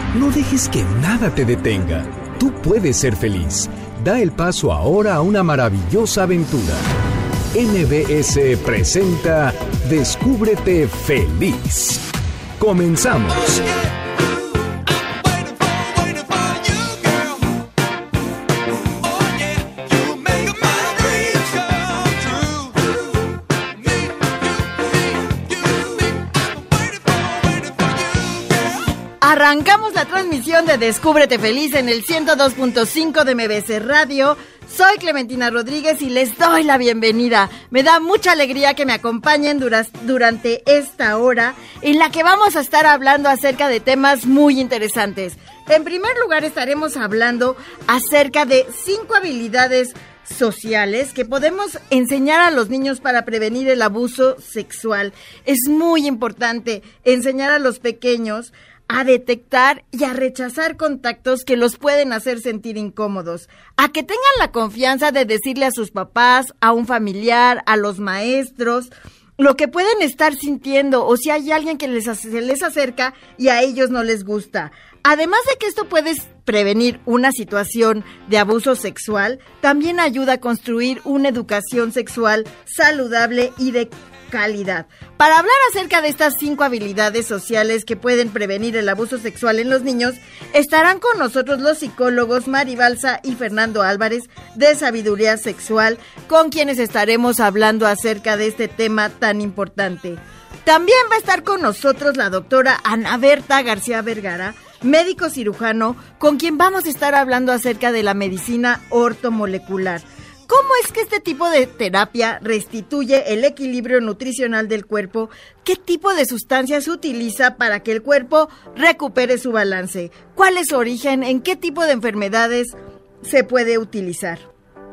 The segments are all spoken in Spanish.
No dejes que nada te detenga. Tú puedes ser feliz. Da el paso ahora a una maravillosa aventura. NBS presenta Descúbrete Feliz. ¡Comenzamos! Arrancamos la transmisión de Descúbrete Feliz en el 102.5 de MBS Radio. Soy Clementina Rodríguez y les doy la bienvenida. Me da mucha alegría que me acompañen durante esta hora en la que vamos a estar hablando acerca de temas muy interesantes. En primer lugar, estaremos hablando acerca de 5 habilidades sociales que podemos enseñar a los niños para prevenir el abuso sexual. Es muy importante enseñar a los pequeños a detectar y a rechazar contactos que los pueden hacer sentir incómodos, a que tengan la confianza de decirle a sus papás, a un familiar, a los maestros, lo que pueden estar sintiendo o si hay alguien que se les acerca y a ellos no les gusta. Además de que esto puede prevenir una situación de abuso sexual, también ayuda a construir una educación sexual saludable y de calidad. Para hablar acerca de estas 5 habilidades sociales que pueden prevenir el abuso sexual en los niños, estarán con nosotros los psicólogos Mari Balsa y Fernando Álvarez de Sabiduría Sexual, con quienes estaremos hablando acerca de este tema tan importante. También va a estar con nosotros la doctora Ana Berta García Vergara, médico cirujano, con quien vamos a estar hablando acerca de la medicina ortomolecular. ¿Cómo es que este tipo de terapia restituye el equilibrio nutricional del cuerpo? ¿Qué tipo de sustancias se utiliza para que el cuerpo recupere su balance? ¿Cuál es su origen? ¿En qué tipo de enfermedades se puede utilizar?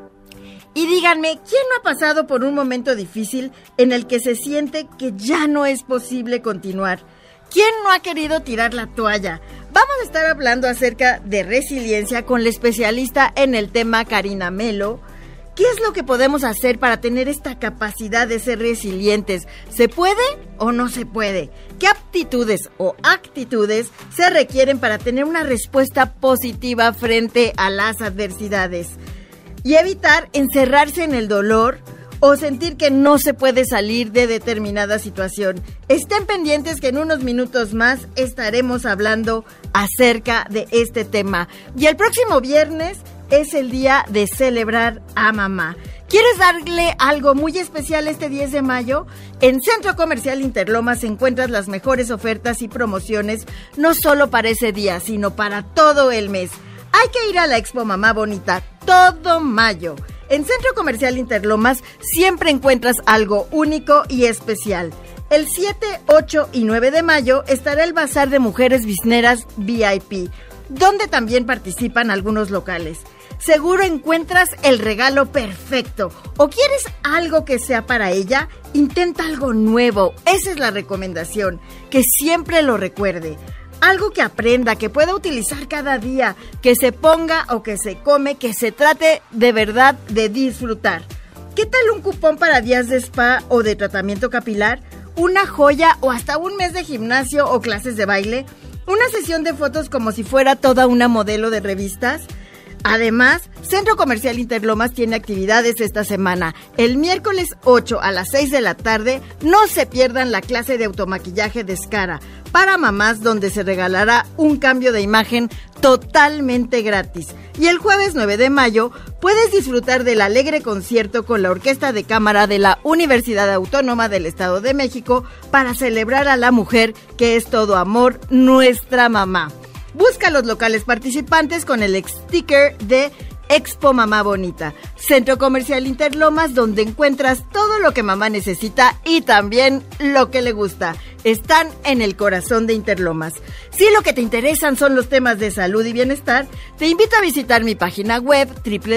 Y díganme, ¿quién no ha pasado por un momento difícil en el que se siente que ya no es posible continuar? ¿Quién no ha querido tirar la toalla? Vamos a estar hablando acerca de resiliencia con la especialista en el tema Karina Melo. ¿Qué es lo que podemos hacer para tener esta capacidad de ser resilientes? ¿Se puede o no se puede? ¿Qué aptitudes o actitudes se requieren para tener una respuesta positiva frente a las adversidades? Y evitar encerrarse en el dolor o sentir que no se puede salir de determinada situación. Estén pendientes que en unos minutos más estaremos hablando acerca de este tema. Y el próximo viernes es el día de celebrar a mamá. ¿Quieres darle algo muy especial este 10 de mayo? En Centro Comercial Interlomas encuentras las mejores ofertas y promociones, no solo para ese día, sino para todo el mes. Hay que ir a la Expo Mamá Bonita todo mayo. En Centro Comercial Interlomas siempre encuentras algo único y especial. El 7, 8 y 9 de mayo estará el Bazar de Mujeres Bizneras VIP, donde también participan algunos locales. Seguro encuentras el regalo perfecto. ¿O quieres algo que sea para ella? Intenta algo nuevo. Esa es la recomendación. Que siempre lo recuerde. Algo que aprenda, que pueda utilizar cada día, que se ponga o que se come, que se trate de verdad de disfrutar. ¿Qué tal un cupón para días de spa o de tratamiento capilar? ¿Una joya o hasta un mes de gimnasio o clases de baile? ¿Una sesión de fotos como si fuera toda una modelo de revistas? Además, Centro Comercial Interlomas tiene actividades esta semana. El miércoles 8 a las 6 de la tarde, no se pierdan la clase de automaquillaje Descara para mamás, donde se regalará un cambio de imagen totalmente gratis. Y el jueves 9 de mayo puedes disfrutar del alegre concierto con la Orquesta de Cámara de la Universidad Autónoma del Estado de México para celebrar a la mujer que es todo amor, nuestra mamá. Busca los locales participantes con el sticker de Expo Mamá Bonita. Centro Comercial Interlomas, donde encuentras todo lo que mamá necesita y también lo que le gusta. Están en el corazón de Interlomas. Si lo que te interesan son los temas de salud y bienestar, te invito a visitar mi página web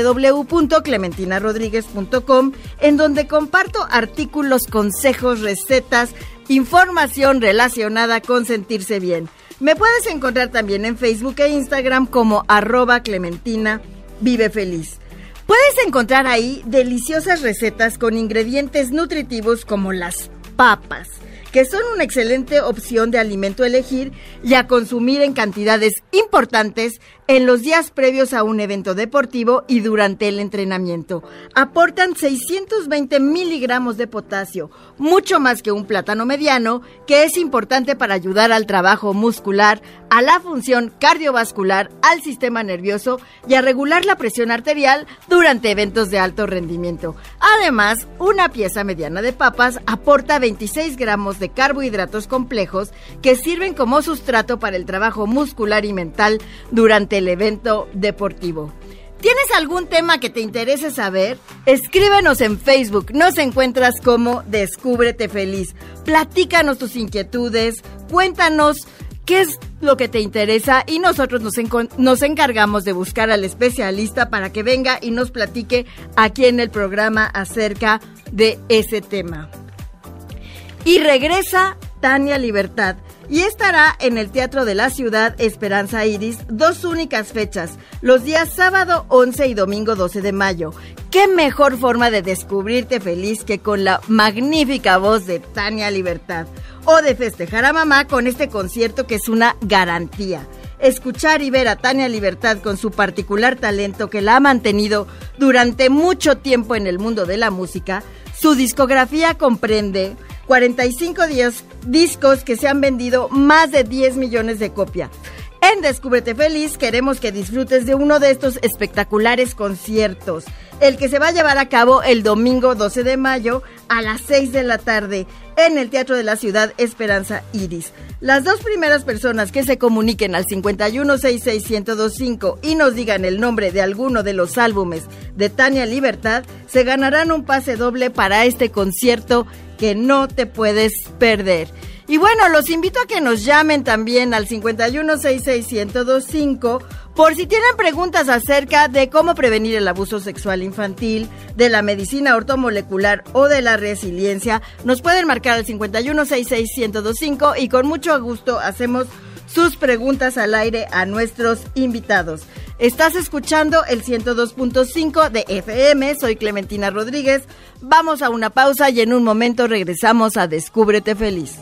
www.clementinarodriguez.com, en donde comparto artículos, consejos, recetas, información relacionada con sentirse bien. Me puedes encontrar también en Facebook e Instagram como @ClementinaViveFeliz. Puedes encontrar ahí deliciosas recetas con ingredientes nutritivos como las papas, que son una excelente opción de alimento a elegir y a consumir en cantidades importantes en los días previos a un evento deportivo y durante el entrenamiento. Aportan 620 miligramos de potasio, mucho más que un plátano mediano, que es importante para ayudar al trabajo muscular, a la función cardiovascular, al sistema nervioso y a regular la presión arterial durante eventos de alto rendimiento. Además, una pieza mediana de papas aporta 26 gramos de carbohidratos complejos que sirven como sustrato para el trabajo muscular y mental durante el evento deportivo. ¿Tienes algún tema que te interese saber? Escríbenos en Facebook, nos encuentras como Descúbrete Feliz. Platícanos tus inquietudes, cuéntanos qué es lo que te interesa y nosotros nos encargamos de buscar al especialista para que venga y nos platique aquí en el programa acerca de ese tema. Y regresa Tania Libertad y estará en el Teatro de la Ciudad Esperanza Iris 2 únicas fechas, los días sábado 11 y domingo 12 de mayo. ¿Qué mejor forma de descubrirte feliz que con la magnífica voz de Tania Libertad? O de festejar a mamá con este concierto que es una garantía. Escuchar y ver a Tania Libertad con su particular talento que la ha mantenido durante mucho tiempo en el mundo de la música. Su discografía comprende 45 discos que se han vendido más de 10 millones de copias. En Descúbrete Feliz queremos que disfrutes de uno de estos espectaculares conciertos, el que se va a llevar a cabo el domingo 12 de mayo a las 6 de la tarde en el Teatro de la Ciudad Esperanza Iris. Las 2 primeras personas que se comuniquen al 5166-1025 y nos digan el nombre de alguno de los álbumes de Tania Libertad se ganarán un pase doble para este concierto que no te puedes perder. Y bueno, los invito a que nos llamen también al 5166-1025 por si tienen preguntas acerca de cómo prevenir el abuso sexual infantil, de la medicina ortomolecular o de la resiliencia. Nos pueden marcar al 5166-1025 y con mucho gusto hacemos sus preguntas al aire a nuestros invitados. Estás escuchando el 102.5 de FM, soy Clementina Rodríguez. Vamos a una pausa y en un momento regresamos a Descúbrete Feliz.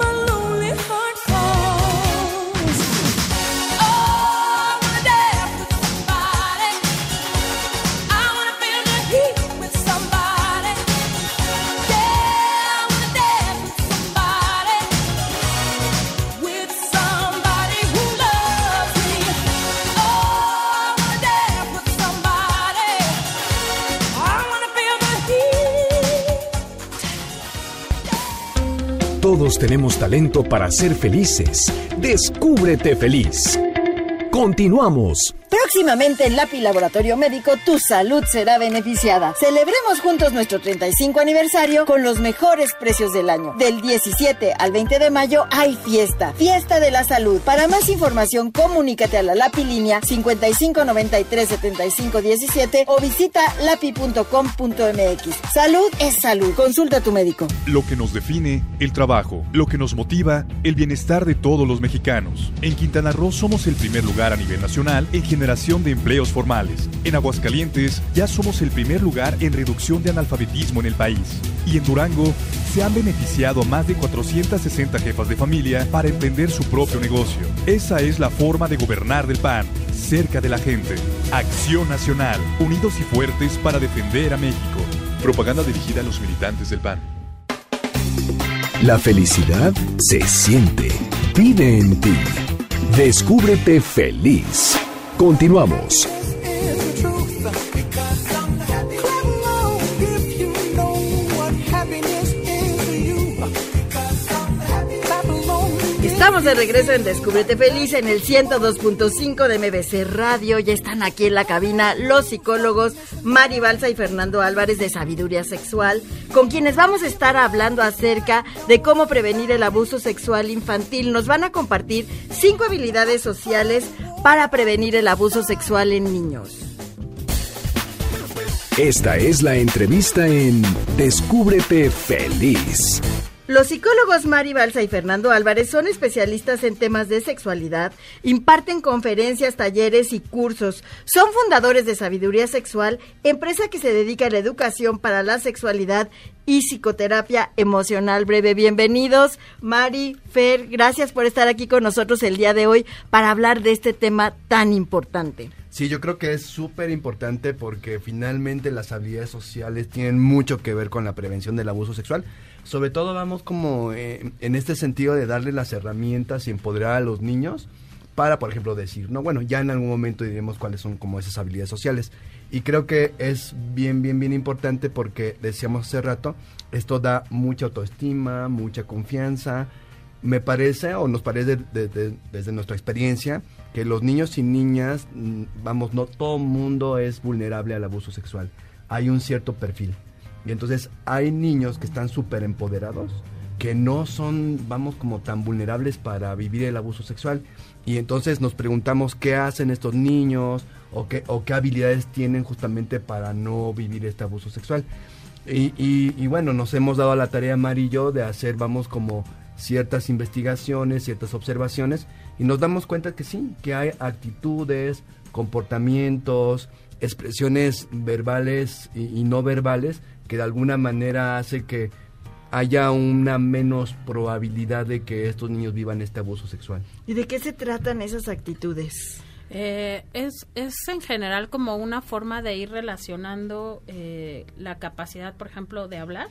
Todos tenemos talento para ser felices. Descúbrete feliz. Continuamos. Próximamente en Lapi Laboratorio Médico, tu salud será beneficiada. Celebremos juntos nuestro 35 aniversario con los mejores precios del año. Del 17 al 20 de mayo hay fiesta de la salud. Para más información, comunícate a la Lapi línea 5593-7517 o visita lapi.com.mx. Salud es salud. Consulta a tu médico. Lo que nos define, el trabajo. Lo que nos motiva, el bienestar de todos los mexicanos. En Quintana Roo somos el primer lugar a nivel nacional en generación de empleos formales. En Aguascalientes ya somos el primer lugar en reducción de analfabetismo en el país. Y en Durango se han beneficiado a más de 460 jefas de familia para emprender su propio negocio. Esa es la forma de gobernar del PAN, cerca de la gente. Acción Nacional, unidos y fuertes para defender a México. Propaganda dirigida a los militantes del PAN. La felicidad se siente, vive en ti. Descúbrete feliz. Continuamos. Estamos de regreso en Descúbrete Feliz en el 102.5 de MBC Radio. Ya están aquí en la cabina los psicólogos Mari Balsa y Fernando Álvarez de Sabiduría Sexual, con quienes vamos a estar hablando acerca de cómo prevenir el abuso sexual infantil. Nos van a compartir 5 habilidades sociales para prevenir el abuso sexual en niños. Esta es la entrevista en Descúbrete Feliz. Los psicólogos Mari Balsa y Fernando Álvarez son especialistas en temas de sexualidad, imparten conferencias, talleres y cursos. Son fundadores de Sabiduría Sexual, empresa que se dedica a la educación para la sexualidad y psicoterapia emocional breve. Bienvenidos, Mari, Fer, gracias por estar aquí con nosotros el día de hoy para hablar de este tema tan importante. Sí, yo creo que es súper importante porque finalmente las habilidades sociales tienen mucho que ver con la prevención del abuso sexual. Sobre todo vamos como en este sentido de darle las herramientas y empoderar a los niños para, por ejemplo, decir, no, bueno, ya en algún momento diremos cuáles son como esas habilidades sociales. Y creo que es bien importante porque, decíamos hace rato, esto da mucha autoestima, mucha confianza. Me parece, o nos parece desde nuestra experiencia, que los niños y niñas, vamos, no todo mundo es vulnerable al abuso sexual. Hay un cierto perfil. Y entonces hay niños que están súper empoderados, que no son, vamos, como tan vulnerables para vivir el abuso sexual. Y entonces nos preguntamos qué hacen estos niños o qué habilidades tienen justamente para no vivir este abuso sexual. Y bueno, nos hemos dado a la tarea, Mari y yo, de hacer, vamos, como ciertas investigaciones, ciertas observaciones, y nos damos cuenta que sí, que hay actitudes, comportamientos, expresiones verbales y no verbales que de alguna manera hace que haya una menos probabilidad de que estos niños vivan este abuso sexual. ¿Y de qué se tratan esas actitudes? Es en general como una forma de ir relacionando la capacidad, por ejemplo, de hablar,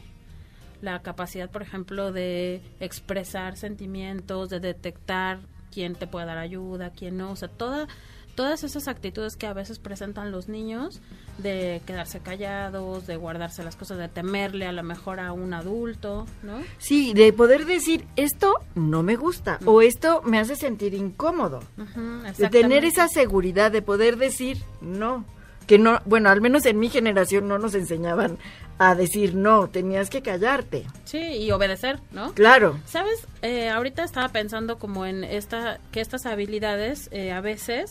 la capacidad, por ejemplo, de expresar sentimientos, de detectar quién te puede dar ayuda, quién no, o sea, todas esas actitudes que a veces presentan los niños, de quedarse callados, de guardarse las cosas, de temerle a lo mejor a un adulto, ¿no? Sí, de poder decir, esto no me gusta, o esto me hace sentir incómodo. De tener esa seguridad de poder decir no. Que no, bueno, al menos en mi generación no nos enseñaban a decir no, tenías que callarte. Sí, y obedecer, ¿no? Claro. ¿Sabes? Ahorita estaba pensando como en que estas habilidades a veces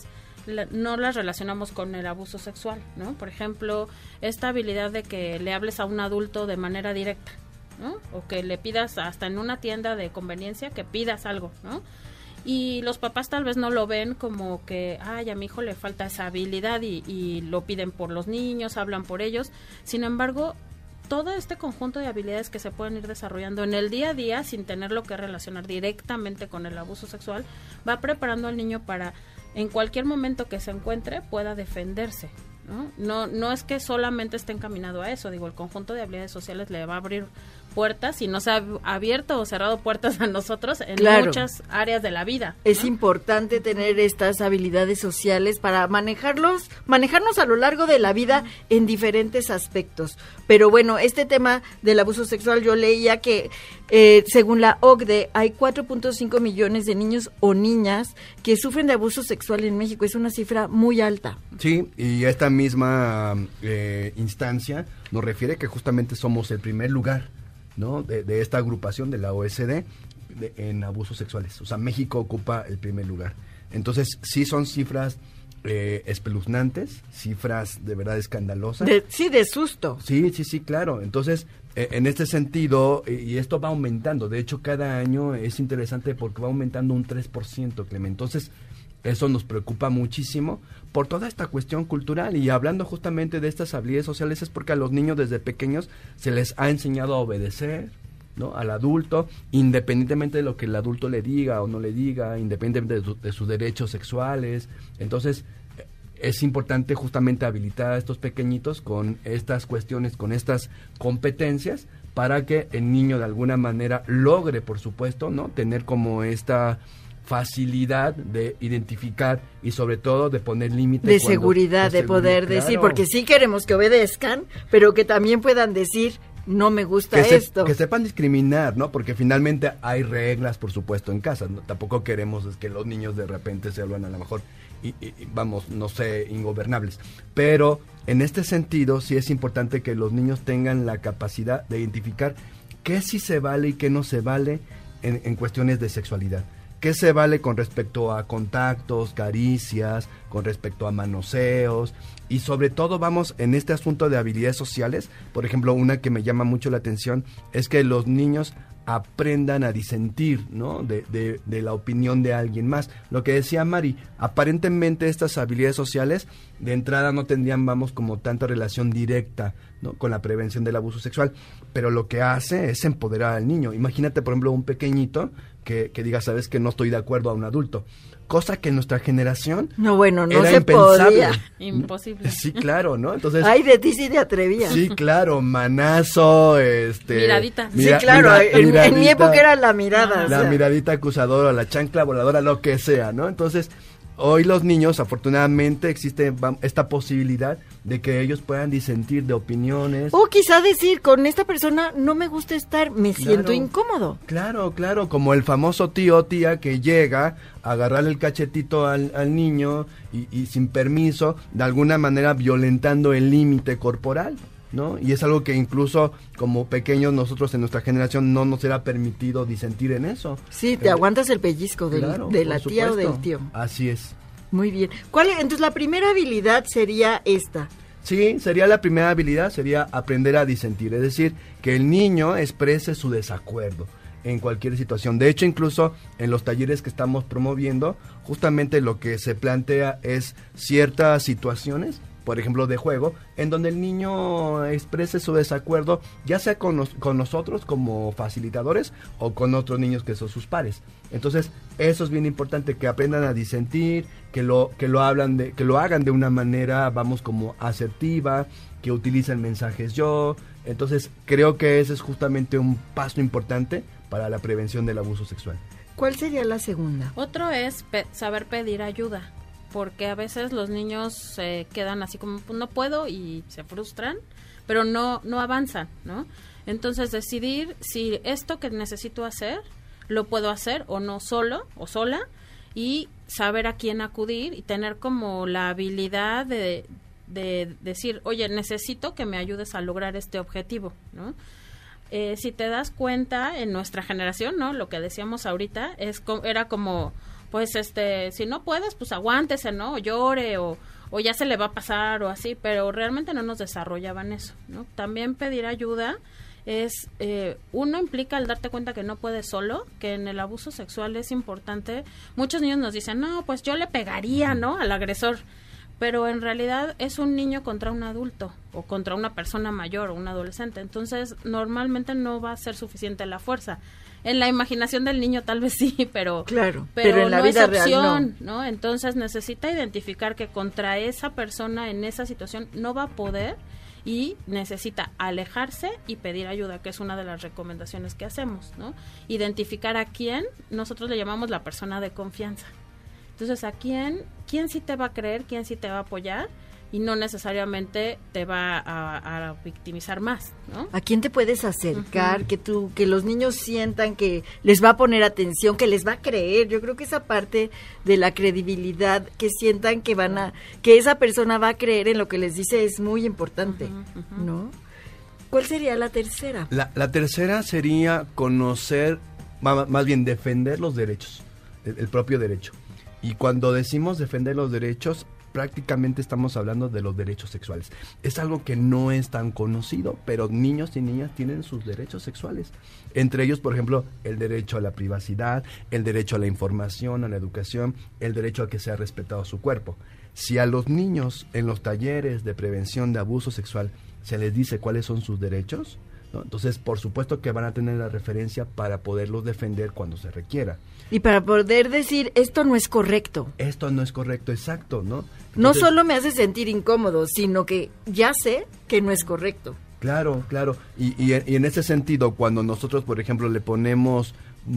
no las relacionamos con el abuso sexual, ¿no? Por ejemplo, esta habilidad de que le hables a un adulto de manera directa, ¿no? O que le pidas hasta en una tienda de conveniencia que pidas algo, ¿no? Y los papás tal vez no lo ven como que, ay, a mi hijo le falta esa habilidad y lo piden por los niños, hablan por ellos. Sin embargo, todo este conjunto de habilidades que se pueden ir desarrollando en el día a día sin tenerlo que relacionar directamente con el abuso sexual, va preparando al niño para, en cualquier momento que se encuentre, pueda defenderse, ¿no? No es que solamente esté encaminado a eso, digo, el conjunto de habilidades sociales le va a abrir puertas y nos ha abierto o cerrado puertas a nosotros en muchas áreas de la vida, ¿no? Es importante tener estas habilidades sociales para manejarnos a lo largo de la vida en diferentes aspectos. Pero bueno, este tema del abuso sexual, yo leía que según la OCDE hay 4.5 millones de niños o niñas que sufren de abuso sexual en México. Es una cifra muy alta. Sí, y esta misma instancia nos refiere que justamente somos el primer lugar, ¿no? de esta agrupación de la OSD en abusos sexuales. O sea, México ocupa el primer lugar. Entonces, sí son cifras espeluznantes, cifras de verdad escandalosas. De susto. Sí, claro. Entonces, en este sentido, y esto va aumentando. De hecho, cada año es interesante porque va aumentando un 3%, Clemente. Entonces, eso nos preocupa muchísimo por toda esta cuestión cultural. Y hablando justamente de estas habilidades sociales es porque a los niños desde pequeños se les ha enseñado a obedecer, ¿no? Al adulto, independientemente de lo que el adulto le diga o no le diga, independientemente de sus derechos sexuales. Entonces, es importante justamente habilitar a estos pequeñitos con estas cuestiones, con estas competencias, para que el niño de alguna manera logre, por supuesto, ¿no? Tener como esta facilidad de identificar y sobre todo de poner límites. De seguridad, de poder decir, porque sí queremos que obedezcan, pero que también puedan decir, no me gusta esto. Que sepan discriminar, ¿no? Porque finalmente hay reglas, por supuesto, en casa, ¿no? Tampoco queremos que los niños de repente se vuelvan a lo mejor, vamos, no sé, ingobernables. Pero en este sentido sí es importante que los niños tengan la capacidad de identificar qué sí se vale y qué no se vale en cuestiones de sexualidad. ¿Qué se vale con respecto a contactos, caricias, con respecto a manoseos? Y sobre todo vamos en este asunto de habilidades sociales. Por ejemplo, una que me llama mucho la atención es que los niños aprendan a disentir, ¿no? de la opinión de alguien más. Lo que decía Mari, aparentemente estas habilidades sociales de entrada no tendrían, como tanta relación directa, ¿no? con la prevención del abuso sexual, pero lo que hace es empoderar al niño. Imagínate, por ejemplo, un pequeñito que diga, sabes que no estoy de acuerdo a un adulto, cosa que en nuestra generación no era se impensable. podía. Imposible. Sí, claro, ¿no? Entonces, ay, de ti sí te atrevías. sí, claro, manazo, Miradita. Sí, claro, en mi época era la mirada. La miradita acusadora, la chancla voladora, lo que sea, ¿no? Entonces, hoy los niños, afortunadamente, existe esta posibilidad de que ellos puedan disentir de opiniones. O quizá decir, con esta persona no me gusta estar, me siento incómodo. Claro, como el famoso tío o tía que llega a agarrarle el cachetito al niño y sin permiso, de alguna manera violentando el límite corporal, ¿no? Y es algo que incluso como pequeños nosotros en nuestra generación no nos era permitido disentir en eso. Sí, te aguantas el pellizco de la tía o del tío. Así es. Muy bien. Entonces la primera habilidad sería esta. Sí, sería la primera habilidad, sería aprender a disentir, es decir, que el niño exprese su desacuerdo en cualquier situación. De hecho, incluso en los talleres que estamos promoviendo, justamente lo que se plantea es ciertas situaciones, por ejemplo, de juego, en donde el niño exprese su desacuerdo, ya sea con nosotros como facilitadores o con otros niños que son sus pares. Entonces, eso es bien importante, que aprendan a disentir, que lo hagan de una manera, como asertiva, que utilicen mensajes yo. Entonces, creo que ese es justamente un paso importante para la prevención del abuso sexual. ¿Cuál sería la segunda? Otro es saber pedir ayuda, porque a veces los niños se quedan así como, pues no puedo, y se frustran, pero no avanzan, ¿no? Entonces, decidir si esto que necesito hacer, lo puedo hacer o no solo o sola, y saber a quién acudir y tener como la habilidad de decir, oye, necesito que me ayudes a lograr este objetivo, ¿no? Si te das cuenta, en nuestra generación, ¿no? Lo que decíamos ahorita era como, pues, si no puedes, pues aguántese, ¿no? O llore, o ya se le va a pasar, o así, pero realmente no nos desarrollaban eso, ¿no? También pedir ayuda uno implica el darte cuenta que no puedes solo, que en el abuso sexual es importante. Muchos niños nos dicen, no, pues yo le pegaría, ¿no? Al agresor. Pero en realidad es un niño contra un adulto o contra una persona mayor o un adolescente. Entonces, normalmente no va a ser suficiente la fuerza. En la imaginación del niño tal vez sí, pero en la vida real no. ¿no? Entonces, necesita identificar que contra esa persona en esa situación no va a poder, y necesita alejarse y pedir ayuda, que es una de las recomendaciones que hacemos, ¿no? Identificar a quién, nosotros le llamamos la persona de confianza. Entonces, ¿a quién sí te va a creer, quién sí te va a apoyar y no necesariamente te va a victimizar más, ¿no? ¿A quién te puedes acercar? Uh-huh. Que los niños sientan que les va a poner atención, que les va a creer. Yo creo que esa parte de la credibilidad, que sientan que que esa persona va a creer en lo que les dice, es muy importante, ¿no? ¿Cuál sería la tercera? La tercera sería conocer, más bien defender los derechos, el propio derecho. Y cuando decimos defender los derechos, prácticamente estamos hablando de los derechos sexuales. Es algo que no es tan conocido, pero niños y niñas tienen sus derechos sexuales. Entre ellos, por ejemplo, el derecho a la privacidad, el derecho a la información, a la educación, el derecho a que sea respetado su cuerpo. Si a los niños en los talleres de prevención de abuso sexual se les dice cuáles son sus derechos, ¿no? Entonces, por supuesto que van a tener la referencia para poderlos defender cuando se requiera. Y para poder decir, esto no es correcto. Esto no es correcto, exacto, ¿no? Entonces, no solo me hace sentir incómodo, sino que ya sé que no es correcto. Claro. Y en ese sentido, cuando nosotros, por ejemplo, le ponemos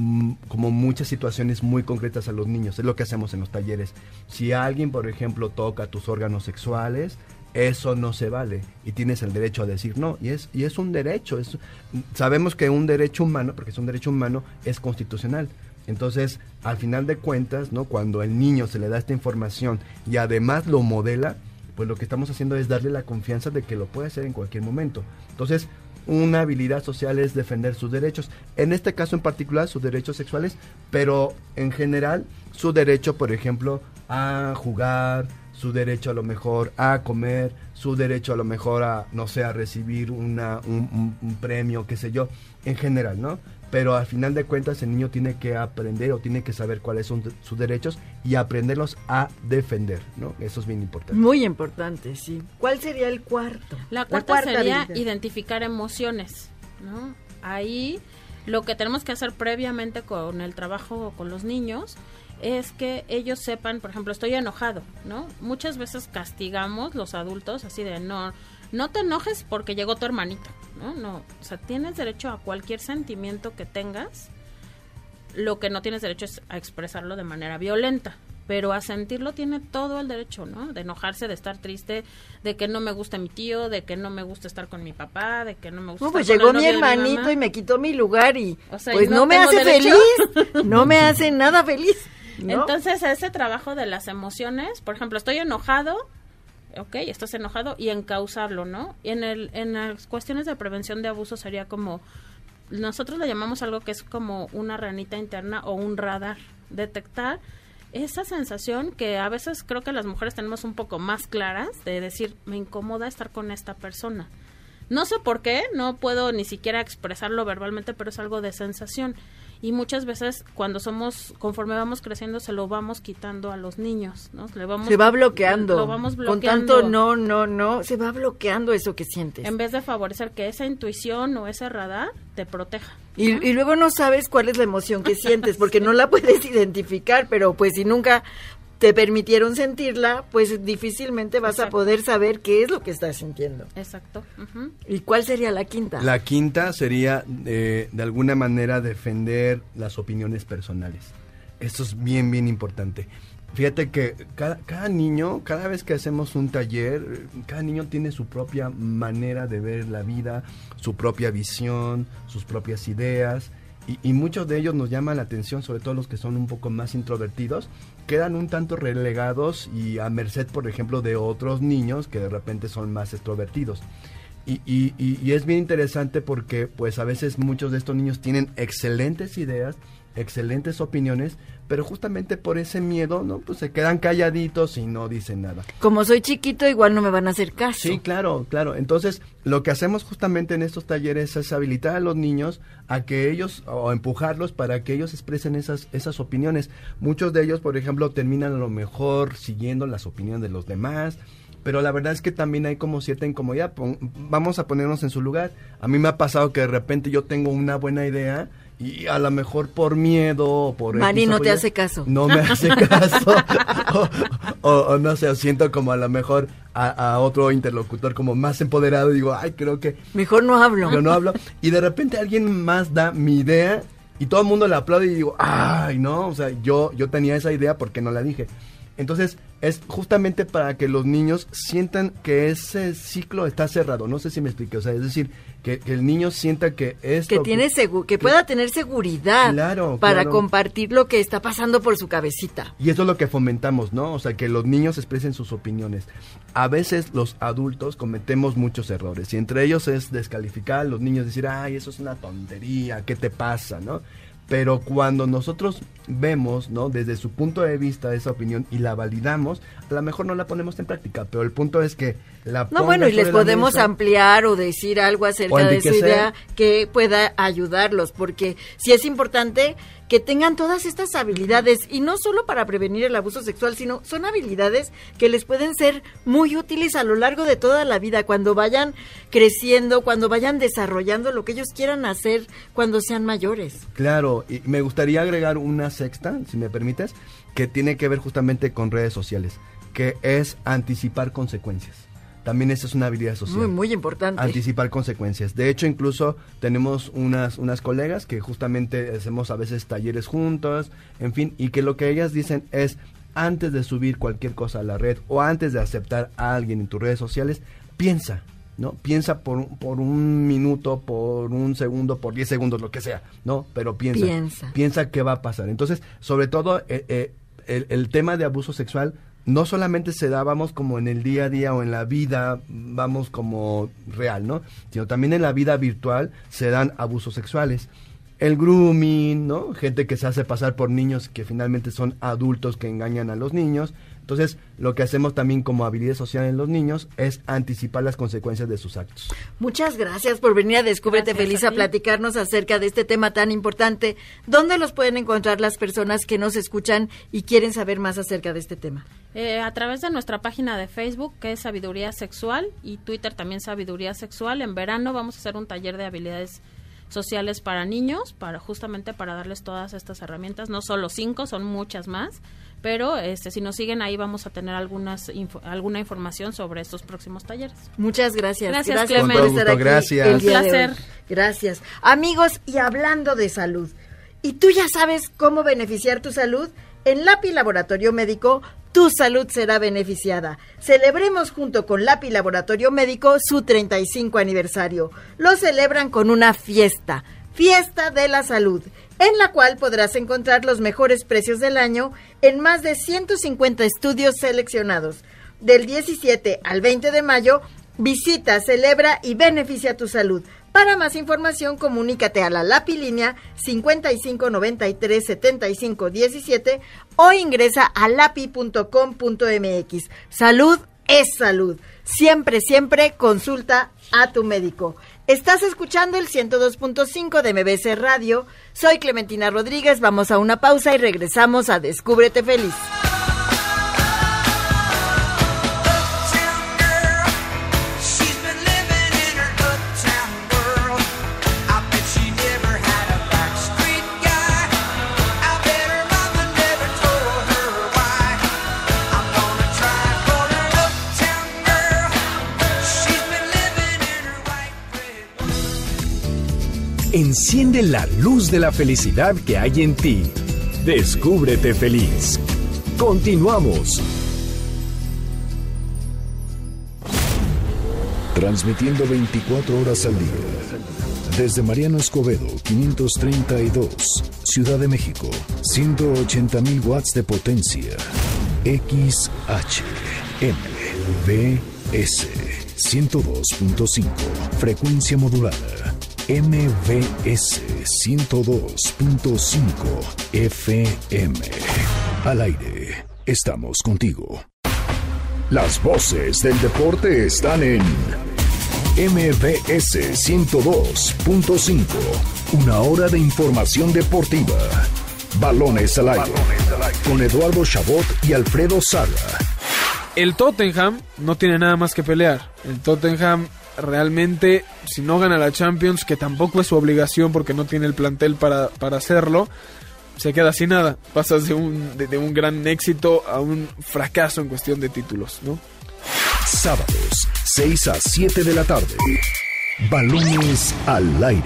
como muchas situaciones muy concretas a los niños, es lo que hacemos en los talleres. Si alguien, por ejemplo, toca tus órganos sexuales, eso no se vale y tienes el derecho a decir no, y es un derecho. Sabemos que un derecho humano, porque es un derecho humano, es constitucional. Entonces, al final de cuentas, ¿no? Cuando al niño se le da esta información y además lo modela, pues lo que estamos haciendo es darle la confianza de que lo puede hacer en cualquier momento. Entonces, una habilidad social es defender sus derechos. En este caso en particular, sus derechos sexuales, pero en general, su derecho, por ejemplo, a jugar, su derecho a lo mejor a comer, su derecho a lo mejor a, no sé, a recibir un premio, qué sé yo, en general, ¿no? pero al final de cuentas el niño tiene que aprender o tiene que saber cuáles son sus derechos y aprenderlos a defender, ¿no? Eso es bien importante. Muy importante, sí. ¿Cuál sería el cuarto? La cuarta sería habilidad. identificar emociones, ¿no? Ahí lo que tenemos que hacer previamente con el trabajo con los niños es que ellos sepan, por ejemplo, estoy enojado, ¿no? Muchas veces castigamos los adultos así de no te enojes porque llegó tu hermanito, ¿no? O sea, tienes derecho a cualquier sentimiento que tengas. Lo que no tienes derecho es a expresarlo de manera violenta, pero a sentirlo tiene todo el derecho, ¿no? De enojarse, de estar triste, de que no me gusta mi tío, de que no me gusta estar con mi papá, de que no me gusta No, pues estar llegó con el mi novio de mi hermanito mamá. y me quitó mi lugar y O sea, pues ¿y no me tengo hace derecho? feliz, no me hace nada feliz, ¿no? Entonces, ese trabajo de las emociones, por ejemplo, estoy enojado, ok, estás enojado, y encauzarlo, ¿no? Y en las cuestiones de prevención de abuso sería como, nosotros le llamamos algo que es como una ranita interna o un radar, detectar esa sensación que a veces creo que las mujeres tenemos un poco más claras de decir, me incomoda estar con esta persona. No sé por qué, no puedo ni siquiera expresarlo verbalmente, pero es algo de sensación. Y muchas veces conforme vamos creciendo, se lo vamos quitando a los niños, ¿no? Se va bloqueando. Lo vamos Con bloqueando. tanto no, se va bloqueando eso que sientes. En vez de favorecer que esa intuición o ese radar te proteja. Y luego no sabes cuál es la emoción que sientes, porque no la puedes identificar, pero pues si nunca te permitieron sentirla, pues difícilmente vas a poder saber qué es lo que estás sintiendo. Exacto. Uh-huh. ¿Y cuál sería la quinta? La quinta sería, de alguna manera, defender las opiniones personales. Esto es bien, bien importante. Fíjate que cada niño, cada vez que hacemos un taller, cada niño tiene su propia manera de ver la vida, su propia visión, sus propias ideas, y muchos de ellos nos llaman la atención, sobre todo los que son un poco más introvertidos, quedan un tanto relegados y a merced, por ejemplo, de otros niños que de repente son más extrovertidos. Y es bien interesante porque pues a veces muchos de estos niños tienen excelentes ideas, excelentes opiniones, pero justamente por ese miedo, ¿no? Pues se quedan calladitos y no dicen nada. Como soy chiquito, igual no me van a hacer caso. Sí, claro. Entonces, lo que hacemos justamente en estos talleres es habilitar a los niños a que ellos, o empujarlos para que ellos expresen esas opiniones. Muchos de ellos, por ejemplo, terminan a lo mejor siguiendo las opiniones de los demás, pero la verdad es que también hay como cierta incomodidad. Vamos a ponernos en su lugar. A mí me ha pasado que de repente yo tengo una buena idea y a lo mejor por miedo, por Mari no te hace caso. No me hace caso. o no sé, siento como a lo mejor a otro interlocutor como más empoderado y digo, ay, creo que mejor no hablo. Yo no hablo. Y de repente alguien más da mi idea y todo el mundo la aplaude y digo, ay, no, o sea, yo tenía esa idea porque no la dije. Entonces, es justamente para que los niños sientan que ese ciclo está cerrado. No sé si me expliqué, o sea, es decir, que el niño sienta que esto... Que pueda tener seguridad para claro. compartir lo que está pasando por su cabecita. Y eso es lo que fomentamos, ¿no? O sea, que los niños expresen sus opiniones. A veces los adultos cometemos muchos errores y entre ellos es descalificar a los niños, decir, ay, eso es una tontería, ¿qué te pasa, no? Pero cuando nosotros vemos, ¿no? Desde su punto de vista esa opinión y la validamos, a lo mejor no la ponemos en práctica, pero el punto es que la No, bueno, y les podemos ampliar o decir algo acerca de su idea que pueda ayudarlos, porque sí es importante que tengan todas estas habilidades, y no solo para prevenir el abuso sexual, sino son habilidades que les pueden ser muy útiles a lo largo de toda la vida, cuando vayan creciendo, cuando vayan desarrollando lo que ellos quieran hacer cuando sean mayores. Claro, y me gustaría agregar una sexta, si me permites, que tiene que ver justamente con redes sociales, que es anticipar consecuencias. También esa es una habilidad social. Muy, muy importante. Anticipar consecuencias. De hecho, incluso tenemos unas colegas que justamente hacemos a veces talleres juntos, en fin, y que lo que ellas dicen es, antes de subir cualquier cosa a la red o antes de aceptar a alguien en tus redes sociales, piensa, ¿no? Piensa por un minuto, por un segundo, por 10 segundos, lo que sea, ¿no? Pero piensa qué va a pasar. Entonces, sobre todo, el tema de abuso sexual no solamente se da, vamos, como en el día a día o en la vida, vamos, como real, ¿no? Sino también en la vida virtual se dan abusos sexuales. el grooming, ¿no? Gente que se hace pasar por niños que finalmente son adultos que engañan a los niños. Entonces, lo que hacemos también como habilidad social en los niños es anticipar las consecuencias de sus actos. Muchas gracias por venir a Descúbrete Feliz a platicarnos acerca de este tema tan importante. ¿Dónde los pueden encontrar las personas que nos escuchan y quieren saber más acerca de este tema? A través de nuestra página de Facebook, que es Sabiduría Sexual, y Twitter también Sabiduría Sexual. En verano vamos a hacer un taller de habilidades sociales para niños, justamente para darles todas estas herramientas. No solo 5, son muchas más. Pero si nos siguen ahí vamos a tener alguna información sobre estos próximos talleres. Muchas gracias. Gracias, Clemente. Con todo gusto, gracias. El día placer. de hoy. Gracias. Amigos, y hablando de salud, ¿y tú ya sabes cómo beneficiar tu salud? En LAPI Laboratorio Médico, tu salud será beneficiada. Celebremos junto con LAPI Laboratorio Médico su 35 aniversario. Lo celebran con una fiesta de la salud, en la cual podrás encontrar los mejores precios del año en más de 150 estudios seleccionados. Del 17 al 20 de mayo, visita, celebra y beneficia tu salud. Para más información, comunícate a la LAPI línea 5593-7517 o ingresa a lapi.com.mx. Salud es salud. Siempre, siempre consulta a tu médico. Estás escuchando el 102.5 de MBC Radio. Soy Clementina Rodríguez. Vamos a una pausa y regresamos a Descúbrete Feliz. Enciende la luz de la felicidad que hay en ti. Descúbrete feliz. Continuamos. Transmitiendo 24 horas al día. Desde Mariano Escobedo, 532, Ciudad de México, 180,000 watts de potencia. XHMBS 102.5, frecuencia modulada. MBS 102.5 FM. Al aire, estamos contigo. Las voces del deporte están en MBS 102.5. Una hora de información deportiva. Balones al aire. Con Eduardo Chabot y Alfredo Sala. El Tottenham no tiene nada más que pelear. El Tottenham realmente, si no gana la Champions, que tampoco es su obligación porque no tiene el plantel para hacerlo, se queda sin nada. Pasas de un gran éxito a un fracaso en cuestión de títulos, ¿no? Sábados, 6 a 7 de la tarde. Balones al aire.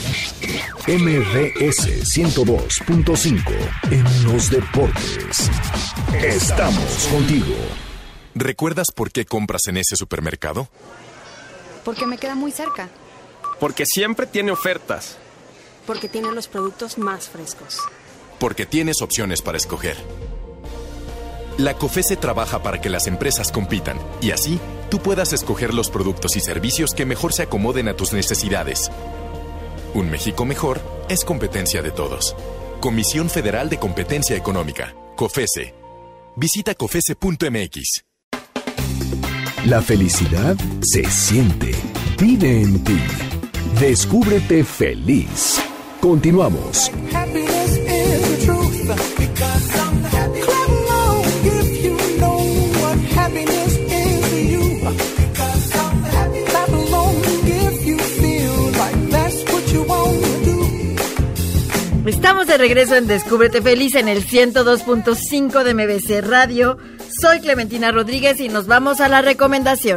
MBS 102.5 en los deportes. Estamos contigo. ¿Recuerdas por qué compras en ese supermercado? Porque me queda muy cerca. Porque siempre tiene ofertas. Porque tiene los productos más frescos. Porque tienes opciones para escoger. La COFESE trabaja para que las empresas compitan y así tú puedas escoger los productos y servicios que mejor se acomoden a tus necesidades. Un México mejor es competencia de todos. Comisión Federal de Competencia Económica, COFESE. Visita COFESE.mx. La felicidad se siente, vive en ti. Descúbrete feliz. Continuamos. Estamos de regreso en Descúbrete Feliz en el 102.5 de MBC Radio. Soy Clementina Rodríguez y nos vamos a la recomendación.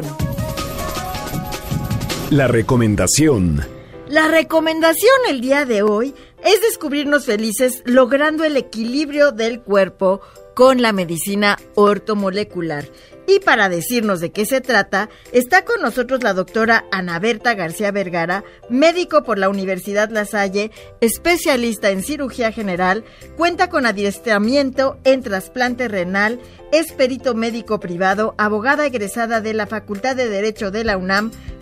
La recomendación. La recomendación el día de hoy es descubrirnos felices logrando el equilibrio del cuerpo con la medicina ortomolecular. Y para decirnos de qué se trata, está con nosotros la doctora Ana Berta García Vergara, médico por la Universidad La Salle, especialista en cirugía general, cuenta con adiestramiento en trasplante renal, es perito médico privado, abogada egresada de la Facultad de Derecho de la UNAM,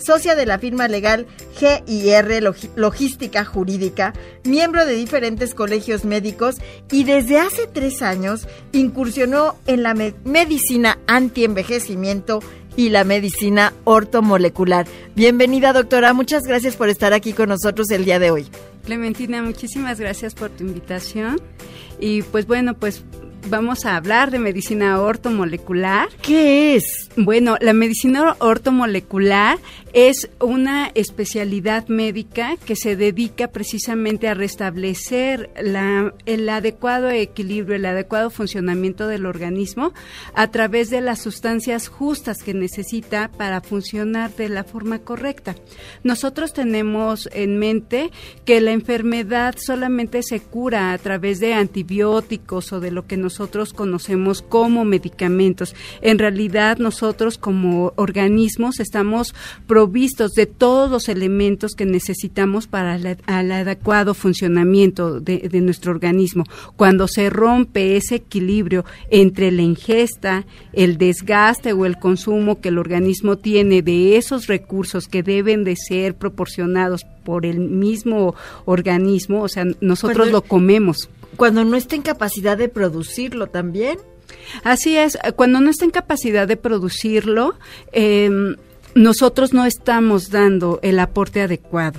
socia de la firma legal GIR Logística Jurídica, miembro de diferentes colegios médicos y desde hace 3 años incursionó en la medicina antienvejecimiento y la medicina ortomolecular. Bienvenida, doctora. Muchas gracias por estar aquí con nosotros el día de hoy. Clementina, muchísimas gracias por tu invitación. Y pues bueno, vamos a hablar de medicina ortomolecular. ¿Qué es? Bueno, la medicina ortomolecular es una especialidad médica que se dedica precisamente a restablecer el adecuado equilibrio, el adecuado funcionamiento del organismo a través de las sustancias justas que necesita para funcionar de la forma correcta. Nosotros tenemos en mente que la enfermedad solamente se cura a través de antibióticos o de lo que nosotros conocemos como medicamentos. En realidad, nosotros como organismos estamos provistos de todos los elementos que necesitamos para el adecuado funcionamiento de nuestro organismo. Cuando se rompe ese equilibrio entre la ingesta, el desgaste o el consumo que el organismo tiene de esos recursos que deben de ser proporcionados por el mismo organismo, o sea, nosotros lo comemos. Cuando no está en capacidad de producirlo también. Así es, cuando no está en capacidad de producirlo, nosotros no estamos dando el aporte adecuado.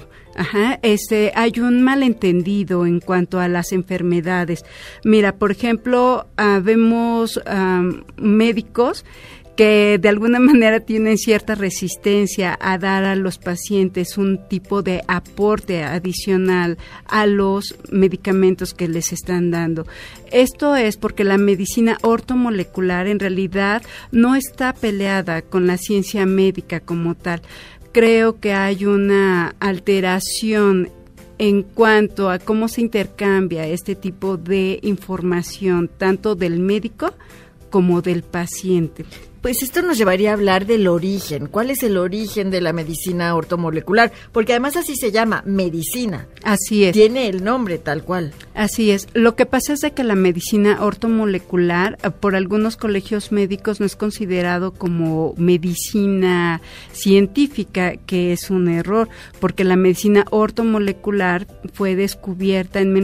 Hay un malentendido en cuanto a las enfermedades. Mira, por ejemplo, vemos médicos que de alguna manera tienen cierta resistencia a dar a los pacientes un tipo de aporte adicional a los medicamentos que les están dando. Esto es porque la medicina ortomolecular en realidad no está peleada con la ciencia médica como tal. Creo que hay una alteración en cuanto a cómo se intercambia este tipo de información, tanto del médico como del paciente. Pues esto nos llevaría a hablar del origen. ¿Cuál es el origen de la medicina ortomolecular? Porque además así se llama, medicina. Así es. Tiene el nombre tal cual. Así es. Lo que pasa es de que la medicina ortomolecular, por algunos colegios médicos, no es considerado como medicina científica, que es un error, porque la medicina ortomolecular fue descubierta en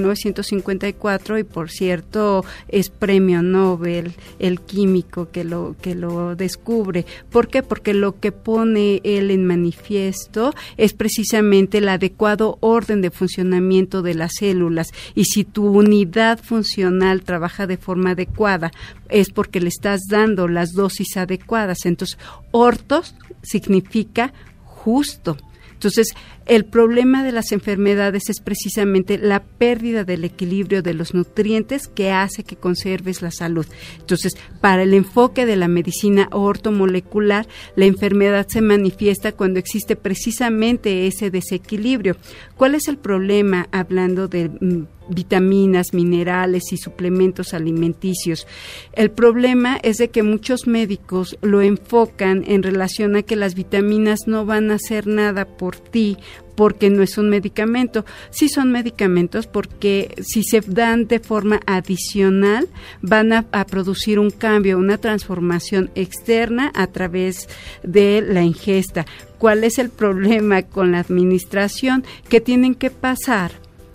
1954 y, por cierto, es premio Nobel el químico que lo descubre. ¿Por qué? Porque lo que pone él en manifiesto es precisamente el adecuado orden de funcionamiento de las células, y si tu unidad funcional trabaja de forma adecuada es porque le estás dando las dosis adecuadas. Entonces, ortos significa justo. Entonces, el problema de las enfermedades es precisamente la pérdida del equilibrio de los nutrientes que hace que conserves la salud. Entonces, para el enfoque de la medicina ortomolecular, la enfermedad se manifiesta cuando existe precisamente ese desequilibrio. ¿Cuál es el problema hablando de vitaminas, minerales y suplementos alimenticios? El problema es de que muchos médicos lo enfocan en relación a que las vitaminas no van a hacer nada por ti, porque no es un medicamento. Sí son medicamentos porque si se dan de forma adicional van a producir un cambio, una transformación externa a través de la ingesta. ¿Cuál es el problema con la administración? Que tienen que pasar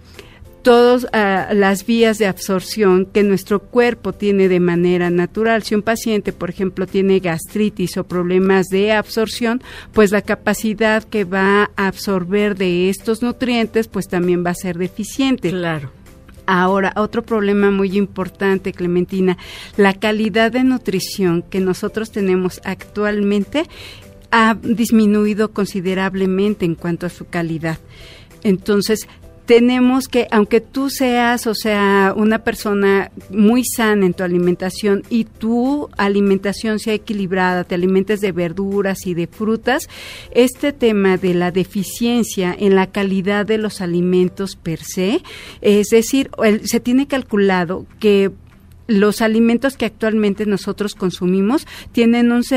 todas las vías de absorción que nuestro cuerpo tiene de manera natural. Si un paciente, por ejemplo, tiene gastritis o problemas de absorción, pues la capacidad que va a absorber de estos nutrientes, pues también va a ser deficiente. Claro. Ahora, otro problema muy importante, Clementina, la calidad de nutrición que nosotros tenemos actualmente ha disminuido considerablemente en cuanto a su calidad. Entonces, tenemos que, aunque tú seas, una persona muy sana en tu alimentación y tu alimentación sea equilibrada, te alimentes de verduras y de frutas, este tema de la deficiencia en la calidad de los alimentos per se, es decir, se tiene calculado que los alimentos que actualmente nosotros consumimos tienen un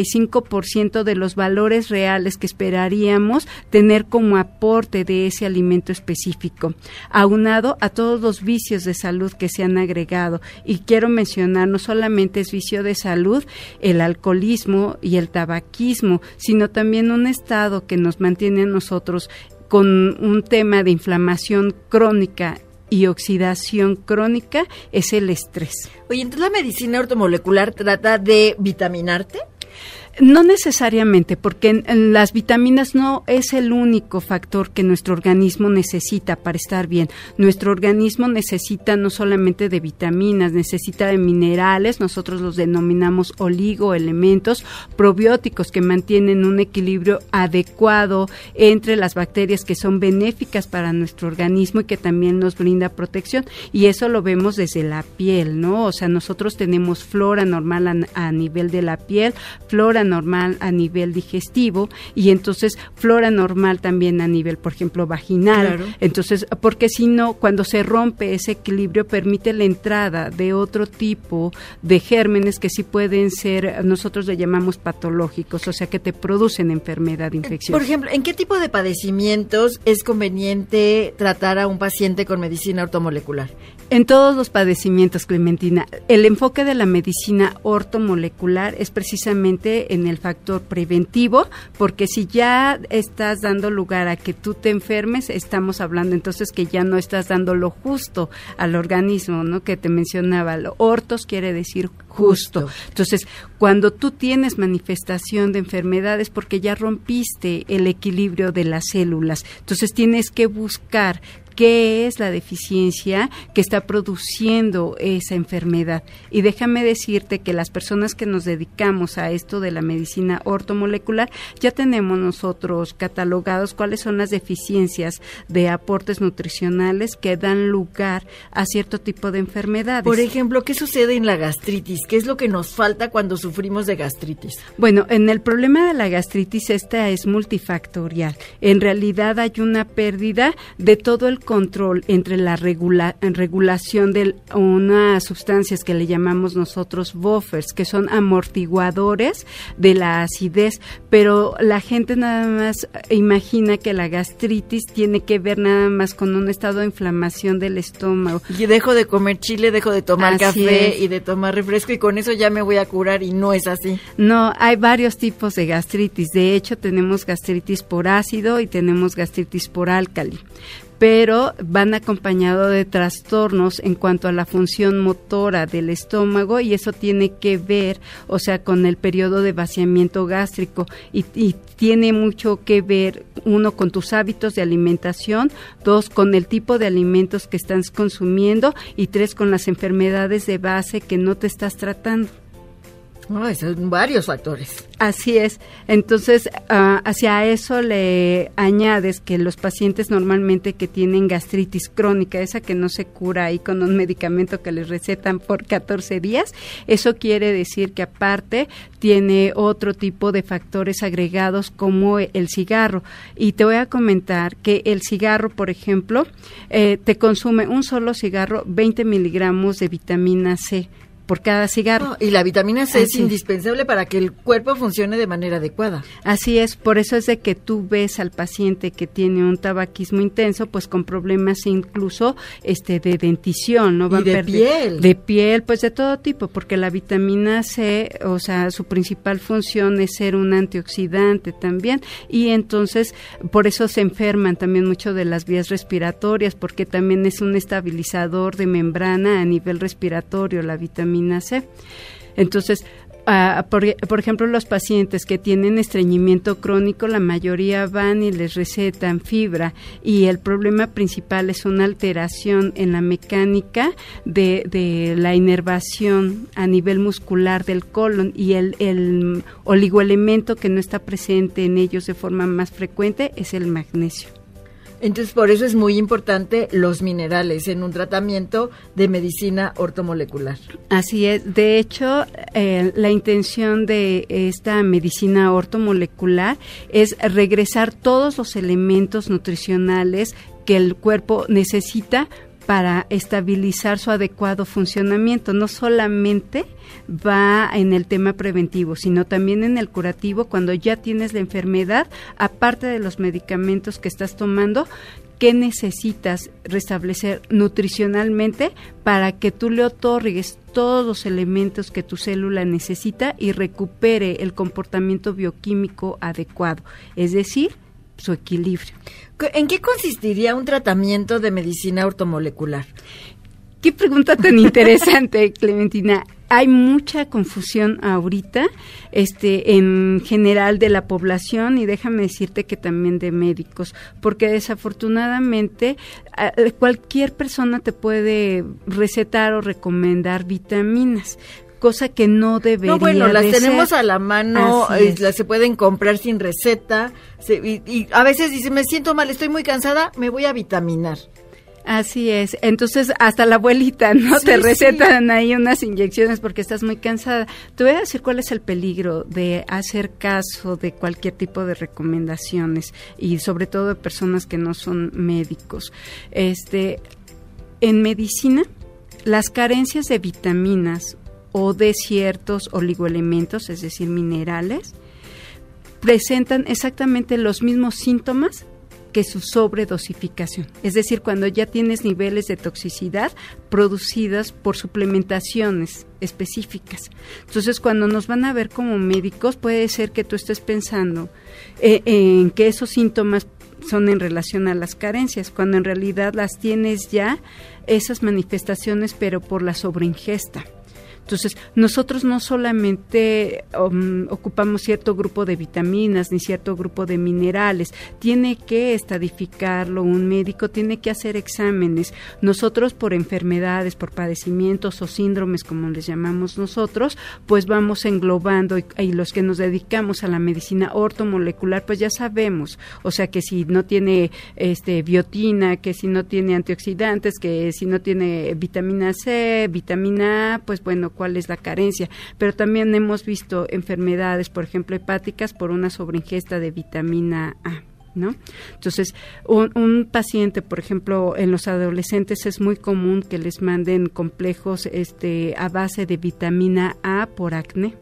75% de los valores reales que esperaríamos tener como aporte de ese alimento específico, aunado a todos los vicios de salud que se han agregado. Y quiero mencionar, no solamente es vicio de salud, el alcoholismo y el tabaquismo, sino también un estado que nos mantiene a nosotros con un tema de inflamación crónica y oxidación crónica, es el estrés. Oye, entonces la medicina ortomolecular trata de vitaminarte. No necesariamente, porque en las vitaminas no es el único factor que nuestro organismo necesita para estar bien. Nuestro organismo necesita no solamente de vitaminas, necesita de minerales, nosotros los denominamos oligoelementos, probióticos que mantienen un equilibrio adecuado entre las bacterias que son benéficas para nuestro organismo y que también nos brinda protección. Y eso lo vemos desde la piel, ¿no? O sea, nosotros tenemos flora normal a nivel de la piel, flora normal a nivel digestivo y entonces flora normal también a nivel, por ejemplo, vaginal. Claro. Entonces, porque si no, cuando se rompe ese equilibrio, permite la entrada de otro tipo de gérmenes que sí pueden ser, nosotros le llamamos patológicos, o sea, que te producen enfermedad infecciosa. Por ejemplo, ¿en qué tipo de padecimientos es conveniente tratar a un paciente con medicina ortomolecular? En todos los padecimientos, Clementina. El enfoque de la medicina ortomolecular es precisamente en el factor preventivo, porque si ya estás dando lugar a que tú te enfermes, estamos hablando entonces que ya no estás dando lo justo al organismo, ¿no? Que te mencionaba, lo ortos quiere decir justo. Entonces, cuando tú tienes manifestación de enfermedades, porque ya rompiste el equilibrio de las células, entonces tienes que buscar qué es la deficiencia que está produciendo esa enfermedad. Y déjame decirte que las personas que nos dedicamos a esto de la medicina ortomolecular, ya tenemos nosotros catalogados cuáles son las deficiencias de aportes nutricionales que dan lugar a cierto tipo de enfermedades. Por ejemplo, ¿qué sucede en la gastritis? ¿Qué es lo que nos falta cuando sufrimos de gastritis? Bueno, en el problema de la gastritis, esta es multifactorial. En realidad hay una pérdida de todo el control entre la regulación de unas sustancias que le llamamos nosotros buffers, que son amortiguadores de la acidez, pero la gente nada más imagina que la gastritis tiene que ver nada más con un estado de inflamación del estómago. Y dejo de comer chile, dejo de tomar café y de tomar refresco y con eso ya me voy a curar, y no es así. No, hay varios tipos de gastritis. De hecho, tenemos gastritis por ácido y tenemos gastritis por álcali, pero van acompañados de trastornos en cuanto a la función motora del estómago, y eso tiene que ver, o sea, con el periodo de vaciamiento gástrico, y tiene mucho que ver, uno, con tus hábitos de alimentación, dos, con el tipo de alimentos que estás consumiendo, y tres, con las enfermedades de base que no te estás tratando. Son varios factores. Así es. Entonces, hacia eso le añades que los pacientes normalmente que tienen gastritis crónica, esa que no se cura ahí con un medicamento que les recetan por 14 días, eso quiere decir que aparte tiene otro tipo de factores agregados como el cigarro. Y te voy a comentar que el cigarro, por ejemplo, te consume un solo cigarro 20 miligramos de vitamina C por cada cigarro. Y la vitamina C es indispensable para que el cuerpo funcione de manera adecuada. Así es, por eso es de que tú ves al paciente que tiene un tabaquismo intenso, pues con problemas incluso de dentición, ¿no? Y de piel. De piel, pues de todo tipo, porque la vitamina C, o sea, su principal función es ser un antioxidante también, y entonces por eso se enferman también mucho de las vías respiratorias, porque también es un estabilizador de membrana a nivel respiratorio, la vitamina C. Entonces, por ejemplo, los pacientes que tienen estreñimiento crónico, la mayoría van y les recetan fibra, y el problema principal es una alteración en la mecánica de la inervación a nivel muscular del colon, y el oligoelemento que no está presente en ellos de forma más frecuente es el magnesio. Entonces, por eso es muy importante los minerales en un tratamiento de medicina ortomolecular. Así es. De hecho, la intención de esta medicina ortomolecular es regresar todos los elementos nutricionales que el cuerpo necesita para estabilizar su adecuado funcionamiento. No solamente va en el tema preventivo, sino también en el curativo cuando ya tienes la enfermedad, aparte de los medicamentos que estás tomando, ¿qué necesitas restablecer nutricionalmente para que tú le otorgues todos los elementos que tu célula necesita y recupere el comportamiento bioquímico adecuado? Es decir, su equilibrio. ¿En qué consistiría un tratamiento de medicina ortomolecular? Qué pregunta tan interesante, Clementina. Hay mucha confusión ahorita, en general de la población, y déjame decirte que también de médicos, porque desafortunadamente cualquier persona te puede recetar o recomendar vitaminas, cosa que no debería. No, bueno, las de tenemos ser. a la mano, las se pueden comprar sin receta, y a veces dice, me siento mal, estoy muy cansada, me voy a vitaminar. Así es, entonces hasta la abuelita, ¿no? Sí, te recetan ahí unas inyecciones porque estás muy cansada. Te voy a decir cuál es el peligro de hacer caso de cualquier tipo de recomendaciones y sobre todo de personas que no son médicos. En medicina, las carencias de vitaminas o de ciertos oligoelementos, es decir, minerales, presentan exactamente los mismos síntomas que su sobredosificación, es decir, cuando ya tienes niveles de toxicidad producidas por suplementaciones específicas. Entonces, cuando nos van a ver como médicos, puede ser que tú estés pensando en que esos síntomas son en relación a las carencias, cuando en realidad las tienes ya, esas manifestaciones, pero por la sobreingesta. Entonces, nosotros no solamente ocupamos cierto grupo de vitaminas ni cierto grupo de minerales, tiene que estadificarlo un médico, tiene que hacer exámenes. Nosotros por enfermedades, por padecimientos o síndromes, como les llamamos nosotros, pues vamos englobando y los que nos dedicamos a la medicina ortomolecular, pues ya sabemos, o sea que si no tiene biotina, que si no tiene antioxidantes, que si no tiene vitamina C, vitamina A, pues bueno, cuál es la carencia, pero también hemos visto enfermedades, por ejemplo, hepáticas por una sobreingesta de vitamina A, ¿no? Entonces, un paciente, por ejemplo, en los adolescentes es muy común que les manden complejos a base de vitamina A por acné.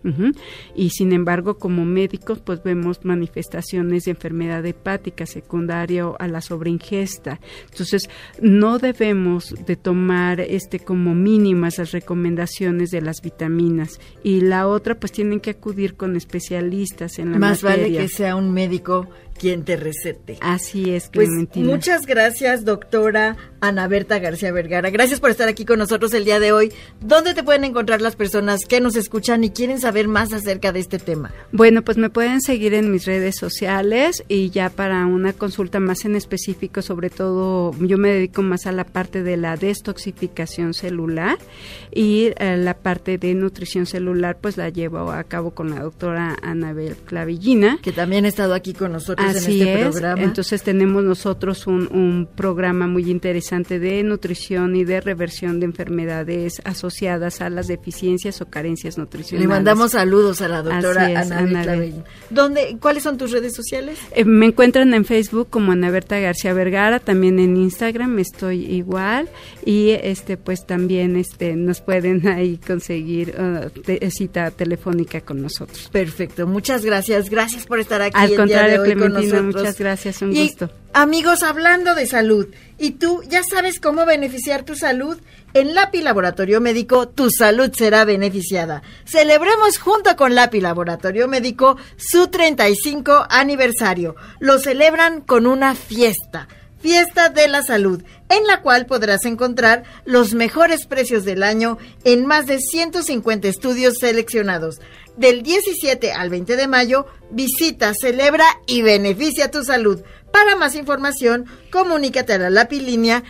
Y sin embargo, como médicos, pues vemos manifestaciones de enfermedad hepática secundaria a la sobreingesta. Entonces, no debemos de tomar como mínimas las recomendaciones de las vitaminas. Y la otra, pues tienen que acudir con especialistas en la Más materia. vale que sea un médico quien te recete. Así es, Pues Clementina. muchas gracias, doctora Ana Berta García Vergara. Gracias por estar aquí con nosotros el día de hoy. ¿Dónde te pueden encontrar las personas que nos escuchan y quieren saber más acerca de este tema? Bueno, pues me pueden seguir en mis redes sociales y ya para una consulta más en específico, sobre todo yo me dedico más a la parte de la detoxificación celular y la parte de nutrición celular pues la llevo a cabo con la doctora Anabel Clavillina. Que también ha estado aquí con nosotros Así en este es. programa. Entonces tenemos nosotros un programa muy interesante de nutrición y de reversión de enfermedades asociadas a las deficiencias o carencias nutricionales. Le mandamos saludos a la doctora Anabel Anabel. Clavillina. ¿Cuáles son tus redes sociales? Me encuentran en Facebook como Ana Berta García Vergara, también en Instagram estoy igual y pues también nos pueden ahí conseguir cita telefónica con nosotros. Perfecto, muchas gracias por estar aquí Al el contrario, día de hoy Clementina, con nosotros. muchas gracias, un Y, gusto. Amigos, hablando de salud, ¿y tú ya sabes cómo beneficiar tu salud? En Lapi Laboratorio Médico, tu salud será beneficiada. Celebremos junto con Lapi Laboratorio Médico su 35 aniversario. Lo celebran con una fiesta de la salud, en la cual podrás encontrar los mejores precios del año en más de 150 estudios seleccionados. Del 17 al 20 de mayo, visita, celebra y beneficia tu salud. Para más información, comunícate a la Lapilínea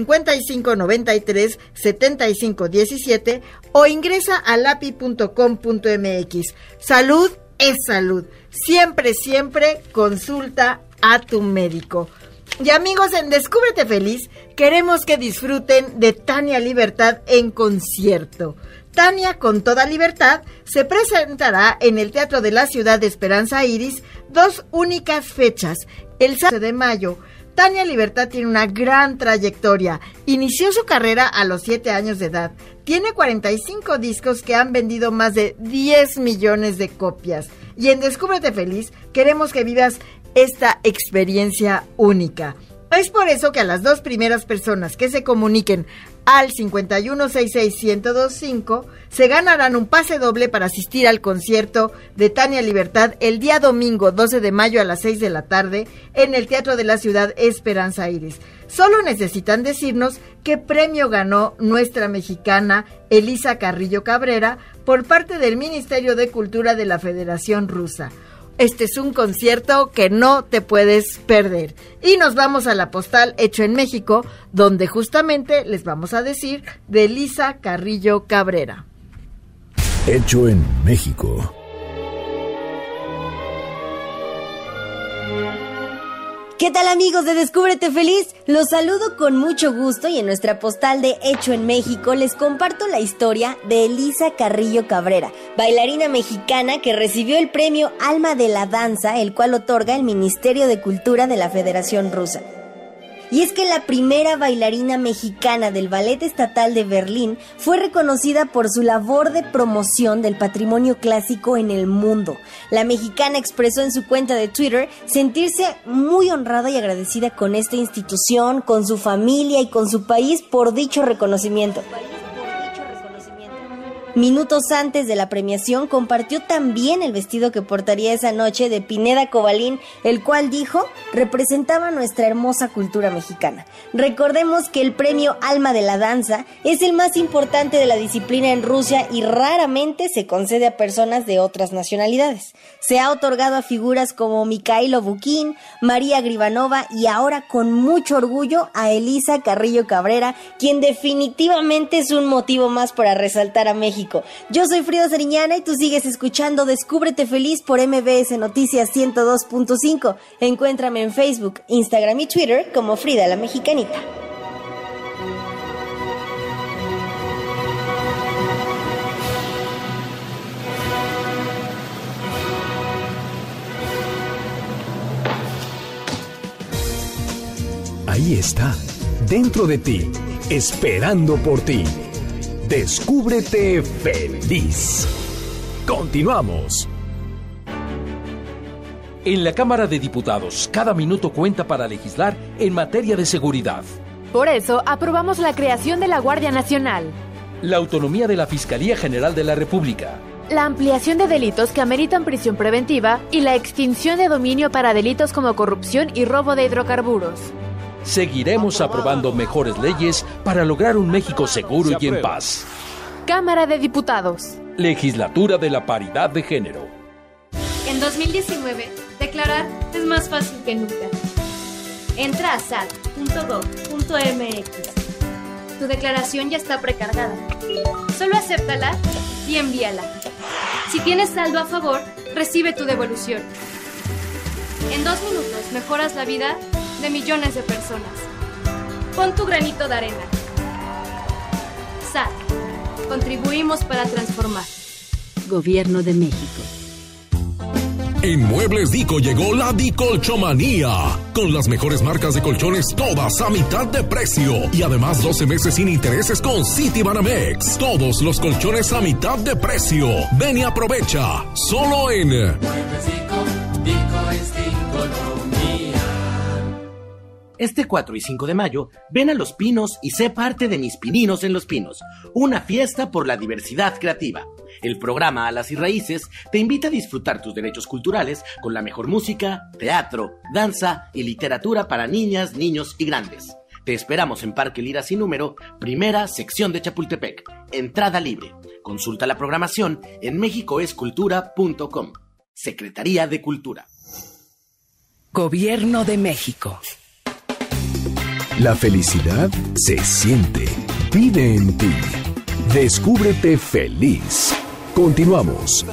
5593-7517 o ingresa a lapi.com.mx. Salud es salud. Siempre, siempre consulta a tu médico. Y amigos, en Descúbrete Feliz queremos que disfruten de Tania Libertad en concierto. Tania con toda libertad se presentará en el Teatro de la Ciudad de Esperanza Iris 2 únicas fechas, el 7 de mayo Tania Libertad tiene una gran trayectoria. Inició su carrera a los 7 años de edad. Tiene 45 discos que han vendido más de 10 millones de copias. Y en Descúbrete Feliz queremos que vivas esta experiencia única. Es por eso que a las 2 primeras personas que se comuniquen al 5166-1025 se ganarán un pase doble para asistir al concierto de Tania Libertad el día domingo 12 de mayo a las 6 de la tarde en el Teatro de la Ciudad Esperanza Iris. Solo necesitan decirnos qué premio ganó nuestra mexicana Elisa Carrillo Cabrera por parte del Ministerio de Cultura de la Federación Rusa. Este es un concierto que no te puedes perder. Y nos vamos a la postal Hecho en México, donde justamente les vamos a decir de Elisa Carrillo Cabrera. Hecho en México. ¿Qué tal, amigos de Descúbrete Feliz? Los saludo con mucho gusto y en nuestra postal de Hecho en México les comparto la historia de Elisa Carrillo Cabrera, bailarina mexicana que recibió el premio Alma de la Danza, el cual otorga el Ministerio de Cultura de la Federación Rusa. Y es que la primera bailarina mexicana del Ballet Estatal de Berlín fue reconocida por su labor de promoción del patrimonio clásico en el mundo. La mexicana expresó en su cuenta de Twitter sentirse muy honrada y agradecida con esta institución, con su familia y con su país por dicho reconocimiento. Minutos antes de la premiación compartió también el vestido que portaría esa noche de Pineda Cobalín, el cual dijo representaba nuestra hermosa cultura mexicana. Recordemos que el premio Alma de la Danza es el más importante de la disciplina en Rusia y raramente se concede a personas de otras nacionalidades. Se ha otorgado a figuras como Mikhailo Bukin, María Grivanova y ahora con mucho orgullo a Elisa Carrillo Cabrera, quien definitivamente es un motivo más para resaltar a México. Yo soy Frida Sariñana y tú sigues escuchando Descúbrete Feliz por MBS Noticias 102.5. Encuéntrame en Facebook, Instagram y Twitter como Frida la Mexicanita. Ahí está, dentro de ti, esperando por ti. Descúbrete Feliz. Continuamos. En la Cámara de Diputados, cada minuto cuenta para legislar en materia de seguridad. Por eso, aprobamos la creación de la Guardia Nacional, la autonomía de la Fiscalía General de la República, la ampliación de delitos que ameritan prisión preventiva y la extinción de dominio para delitos como corrupción y robo de hidrocarburos. Seguiremos aprobando mejores leyes para lograr un México seguro y en paz. Cámara de Diputados. Legislatura de la Paridad de Género. En 2019, declarar es más fácil que nunca. Entra a sat.gov.mx. Tu declaración ya está precargada. Solo acéptala y envíala. Si tienes saldo a favor, recibe tu devolución. En 2 minutos mejoras la vida de millones de personas. Pon tu granito de arena. SAT. Contribuimos para transformar. Gobierno de México. En Muebles Dico llegó la Dicolchomanía, con las mejores marcas de colchones todas a mitad de precio y además 12 meses sin intereses con Citibanamex. Todos los colchones a mitad de precio. Ven y aprovecha, solo en Muebles Dico, Dico es Dicolchomanía. Este 4 y 5 de mayo, ven a Los Pinos y sé parte de Mis Pininos en Los Pinos, una fiesta por la diversidad creativa. El programa Alas y Raíces te invita a disfrutar tus derechos culturales con la mejor música, teatro, danza y literatura para niñas, niños y grandes. Te esperamos en Parque Lira sin número, primera sección de Chapultepec. Entrada libre. Consulta la programación en mexicoescultura.com. Secretaría de Cultura. Gobierno de México. La felicidad se siente, vive en ti. Descúbrete feliz. Continuamos.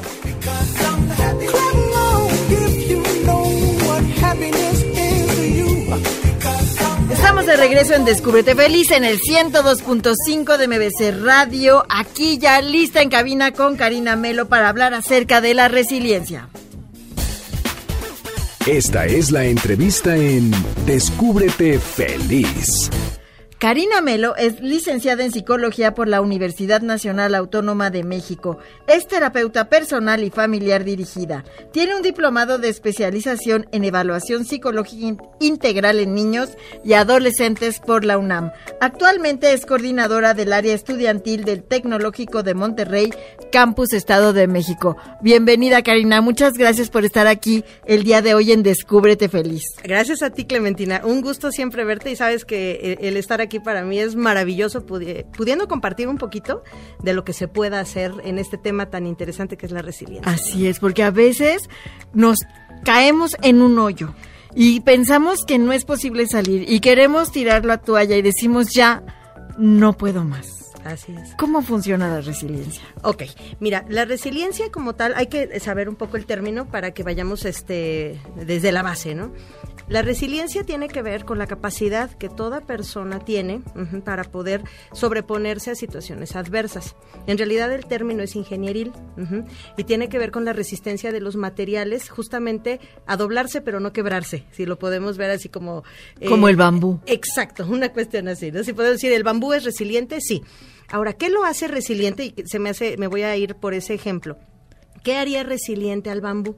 Estamos de regreso en Descúbrete Feliz en el 102.5 de MBC Radio. Aquí ya lista en cabina con Karina Melo para hablar acerca de la resiliencia. Esta es la entrevista en Descúbrete Feliz. Karina Melo es licenciada en Psicología por la Universidad Nacional Autónoma de México. Es terapeuta personal y familiar dirigida. Tiene un diplomado de especialización en evaluación psicológica integral en niños y adolescentes por la UNAM. Actualmente es coordinadora del área estudiantil del Tecnológico de Monterrey, Campus Estado de México. Bienvenida, Karina. Muchas gracias por estar aquí el día de hoy en Descúbrete Feliz. Gracias a ti, Clementina. Un gusto siempre verte y sabes que el estar aquí para mí es maravilloso pudiendo compartir un poquito de lo que se pueda hacer en este tema tan interesante que es la resiliencia. Así es, porque a veces nos caemos en un hoyo y pensamos que no es posible salir y queremos tirar la toalla y decimos ya, no puedo más. Así es. ¿Cómo funciona la resiliencia? Ok, mira, la resiliencia como tal, hay que saber un poco el término para que vayamos desde la base, ¿no? La resiliencia tiene que ver con la capacidad que toda persona tiene para poder sobreponerse a situaciones adversas. En realidad el término es ingenieril y tiene que ver con la resistencia de los materiales justamente a doblarse pero no quebrarse, si lo podemos ver así como... como el bambú. Exacto, una cuestión así, ¿no? Si podemos decir, ¿el bambú es resiliente? Sí. Ahora, ¿qué lo hace resiliente? Y me voy a ir por ese ejemplo. ¿Qué haría resiliente al bambú?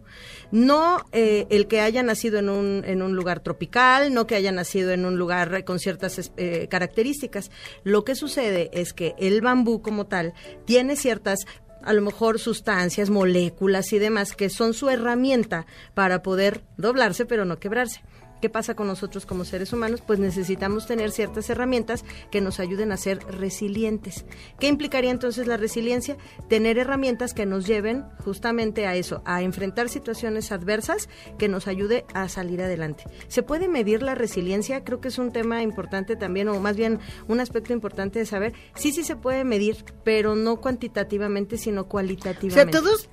No el que haya nacido en un lugar tropical, no que haya nacido en un lugar con ciertas características. Lo que sucede es que el bambú como tal tiene ciertas, a lo mejor, sustancias, moléculas y demás que son su herramienta para poder doblarse pero no quebrarse. ¿Qué pasa con nosotros como seres humanos? Pues necesitamos tener ciertas herramientas que nos ayuden a ser resilientes. ¿Qué implicaría entonces la resiliencia? Tener herramientas que nos lleven justamente a eso, a enfrentar situaciones adversas que nos ayude a salir adelante. ¿Se puede medir la resiliencia? Creo que es un tema importante también, o más bien un aspecto importante de saber. Sí se puede medir, pero no cuantitativamente, sino cualitativamente. O sea, todos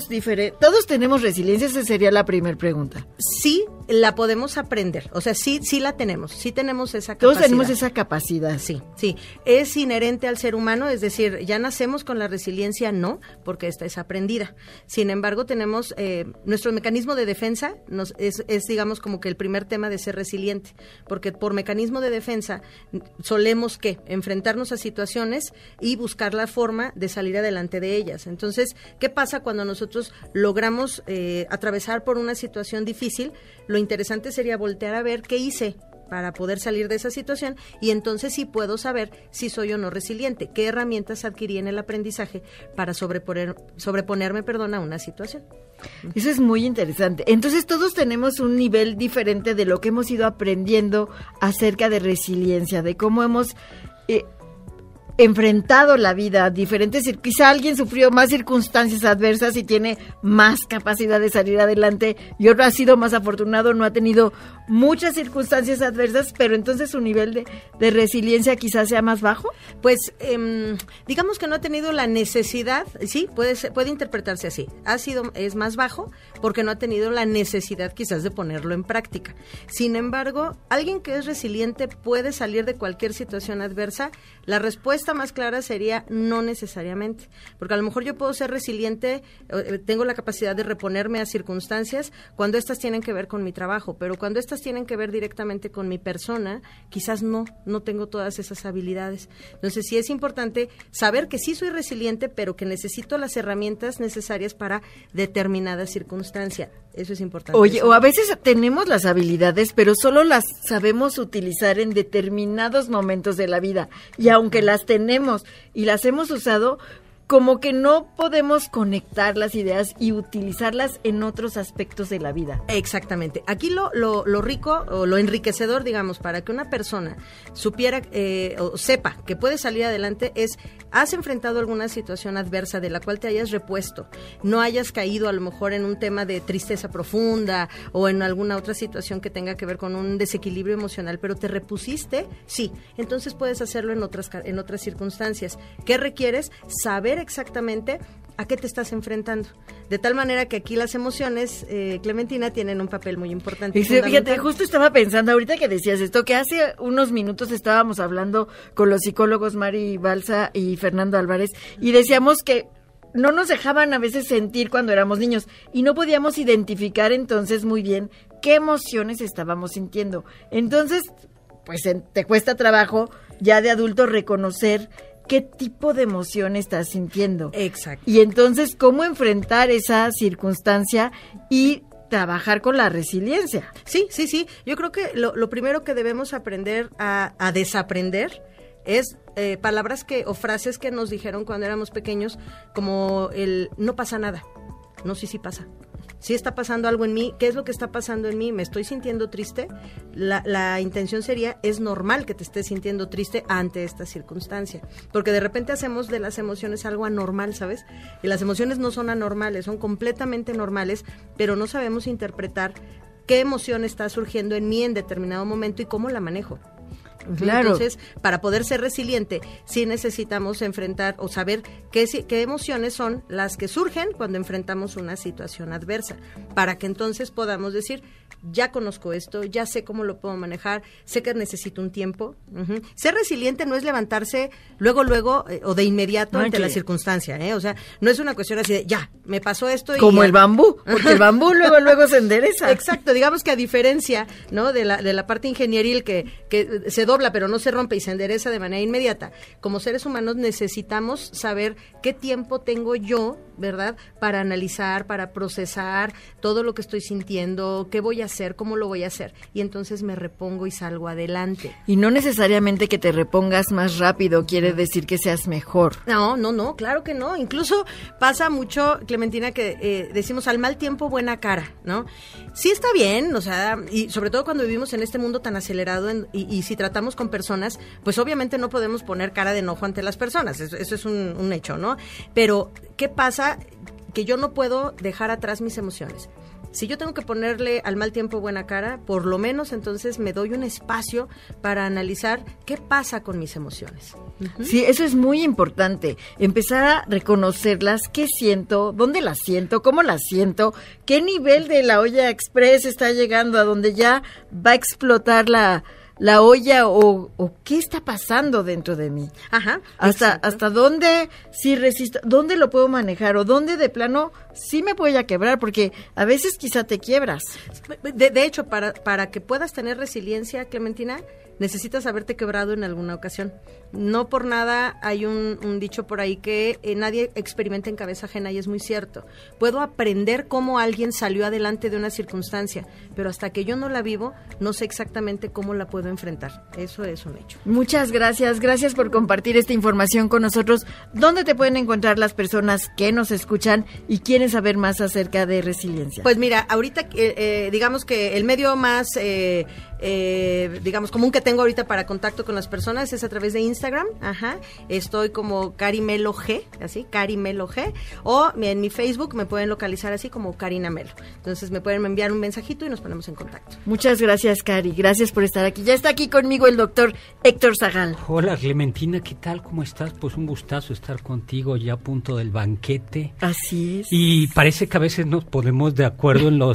tenemos resiliencia, esa sería la primera pregunta. Sí, la podemos aprender. O sea, sí la tenemos. Sí tenemos esa capacidad. Todos tenemos esa capacidad. Sí. Es inherente al ser humano, es decir, ya nacemos con la resiliencia, no, porque esta es aprendida. Sin embargo, tenemos nuestro mecanismo de defensa, es digamos como que el primer tema de ser resiliente, porque por mecanismo de defensa solemos enfrentarnos a situaciones y buscar la forma de salir adelante de ellas. Entonces, ¿qué pasa cuando nosotros logramos atravesar por una situación difícil? Lo interesante sería voltear a ver qué hice para poder salir de esa situación y entonces sí puedo saber si soy o no resiliente, qué herramientas adquirí en el aprendizaje para sobreponerme a una situación. Eso es muy interesante. Entonces todos tenemos un nivel diferente de lo que hemos ido aprendiendo acerca de resiliencia, de cómo hemos enfrentado la vida diferentes. Quizá alguien sufrió más circunstancias adversas y tiene más capacidad de salir adelante y otro ha sido más afortunado, no ha tenido muchas circunstancias adversas, pero entonces su nivel de resiliencia quizás sea más bajo. Pues digamos que no ha tenido la necesidad, sí, puede interpretarse así, es más bajo porque no ha tenido la necesidad quizás de ponerlo en práctica. Sin embargo, alguien que es resiliente puede salir de cualquier situación adversa. La respuesta más clara sería no necesariamente, porque a lo mejor yo puedo ser resiliente, tengo la capacidad de reponerme a circunstancias cuando estas tienen que ver con mi trabajo, pero cuando estas tienen que ver directamente con mi persona, quizás no tengo todas esas habilidades. Entonces sí es importante saber que sí soy resiliente, pero que necesito las herramientas necesarias para determinada circunstancia. Eso es importante. Oye, o a veces tenemos las habilidades, pero solo las sabemos utilizar en determinados momentos de la vida. Y aunque las tenemos y las hemos usado, como que no podemos conectar las ideas y utilizarlas en otros aspectos de la vida. Exactamente. Aquí lo rico o lo enriquecedor, digamos, para que una persona supiera o sepa que puede salir adelante es, has enfrentado alguna situación adversa de la cual te hayas repuesto, no hayas caído a lo mejor en un tema de tristeza profunda o en alguna otra situación que tenga que ver con un desequilibrio emocional, pero te repusiste, sí, entonces puedes hacerlo en otras circunstancias. ¿Qué requieres? Saber exactamente a qué te estás enfrentando. De tal manera que aquí las emociones, Clementina, tienen un papel muy importante. Fíjate, justo estaba pensando ahorita que decías esto, que hace unos minutos estábamos hablando con los psicólogos Mari Balsa y Fernando Álvarez y decíamos que no nos dejaban a veces sentir cuando éramos niños y no podíamos identificar entonces muy bien qué emociones estábamos sintiendo. Entonces, pues te cuesta trabajo ya de adulto reconocer qué tipo de emoción estás sintiendo. Exacto. Y entonces, ¿cómo enfrentar esa circunstancia y trabajar con la resiliencia? Sí. Yo creo que lo primero que debemos aprender a desaprender es palabras o frases que nos dijeron cuando éramos pequeños, como el no pasa nada. No, sí pasa. Si está pasando algo en mí, ¿qué es lo que está pasando en mí? ¿Me estoy sintiendo triste? La intención sería, es normal que te estés sintiendo triste ante esta circunstancia, porque de repente hacemos de las emociones algo anormal, ¿sabes? Y las emociones no son anormales, son completamente normales, pero no sabemos interpretar qué emoción está surgiendo en mí en determinado momento y cómo la manejo. Claro. Entonces, para poder ser resiliente, sí necesitamos enfrentar o saber qué emociones son las que surgen cuando enfrentamos una situación adversa, para que entonces podamos decir, ya conozco esto, ya sé cómo lo puedo manejar, sé que necesito un tiempo. Ser resiliente no es levantarse luego o de inmediato ante la circunstancia, o sea, no es una cuestión así de, ya, me pasó esto y como ya. el bambú, porque el bambú luego se endereza. Exacto, digamos que a diferencia, ¿no?, de la parte ingenieril que se dobla pero no se rompe y se endereza de manera inmediata, como seres humanos necesitamos saber qué tiempo tengo yo, ¿verdad?, para analizar, para procesar todo lo que estoy sintiendo, qué voy a hacer, cómo lo voy a hacer, y entonces me repongo y salgo adelante. Y no necesariamente que te repongas más rápido quiere decir que seas mejor. No, claro que no. Incluso pasa mucho, Clementina, que decimos al mal tiempo buena cara, ¿no? Sí está bien, o sea, y sobre todo cuando vivimos en este mundo tan acelerado y si tratamos con personas, pues obviamente no podemos poner cara de enojo ante las personas, eso es un hecho, ¿no? Pero, ¿qué pasa? Que yo no puedo dejar atrás mis emociones. Si yo tengo que ponerle al mal tiempo buena cara, por lo menos entonces me doy un espacio para analizar qué pasa con mis emociones. Sí, eso es muy importante, empezar a reconocerlas, qué siento, dónde las siento, cómo las siento, qué nivel de la olla express está llegando, a donde ya va a explotar la olla o qué está pasando dentro de mí. Ajá. Hasta dónde sí resisto, dónde lo puedo manejar o dónde de plano sí me voy a quebrar, porque a veces quizá te quiebras. De hecho, para que puedas tener resiliencia, Clementina, necesitas haberte quebrado en alguna ocasión. No por nada hay un dicho por ahí que nadie experimenta en cabeza ajena, y es muy cierto. Puedo aprender cómo alguien salió adelante de una circunstancia, pero hasta que yo no la vivo, no sé exactamente cómo la puedo enfrentar. Eso es un hecho. Muchas gracias por compartir esta información con nosotros. ¿Dónde te pueden encontrar las personas que nos escuchan y quieren saber más acerca de resiliencia? Pues mira, ahorita digamos que el medio más digamos común que tengo ahorita para contacto con las personas es a través de Instagram. Estoy como Carimelo G, así, Carimelo G, o en mi Facebook me pueden localizar así como Karina Melo. Entonces me pueden enviar un mensajito y nos ponemos en contacto. Muchas gracias, Cari, gracias por estar aquí. Ya está aquí conmigo el doctor Héctor Zagal. Hola, Clementina, ¿qué tal? ¿Cómo estás? Pues un gustazo estar contigo ya a punto del banquete. Así es. Y parece que a veces nos ponemos de acuerdo en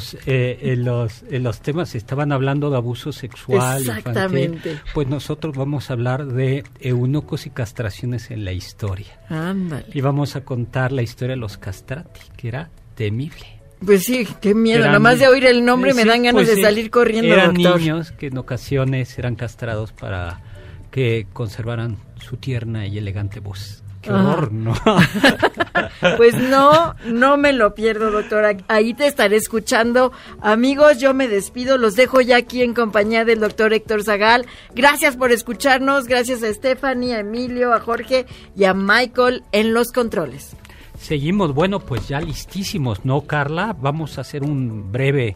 los temas. Estaban hablando de abuso sexual. Exactamente. Infantil. Pues nosotros vamos a hablar de eunucos y castraciones en la historia. Ándale. Y vamos a contar la historia de los castrati, que era temible. Pues sí, qué miedo. Nomás de oír el nombre me dan ganas de salir corriendo, eran doctor. Niños que en ocasiones eran castrados para que conservaran su tierna y elegante voz. ¡Qué horror!, ¿no? Pues no me lo pierdo, doctora. Ahí te estaré escuchando. Amigos, yo me despido. Los dejo ya aquí en compañía del doctor Héctor Zagal. Gracias por escucharnos. Gracias a Stephanie, a Emilio, a Jorge y a Michael en los controles. Seguimos, bueno, pues ya listísimos, ¿no, Carla? Vamos a hacer un breve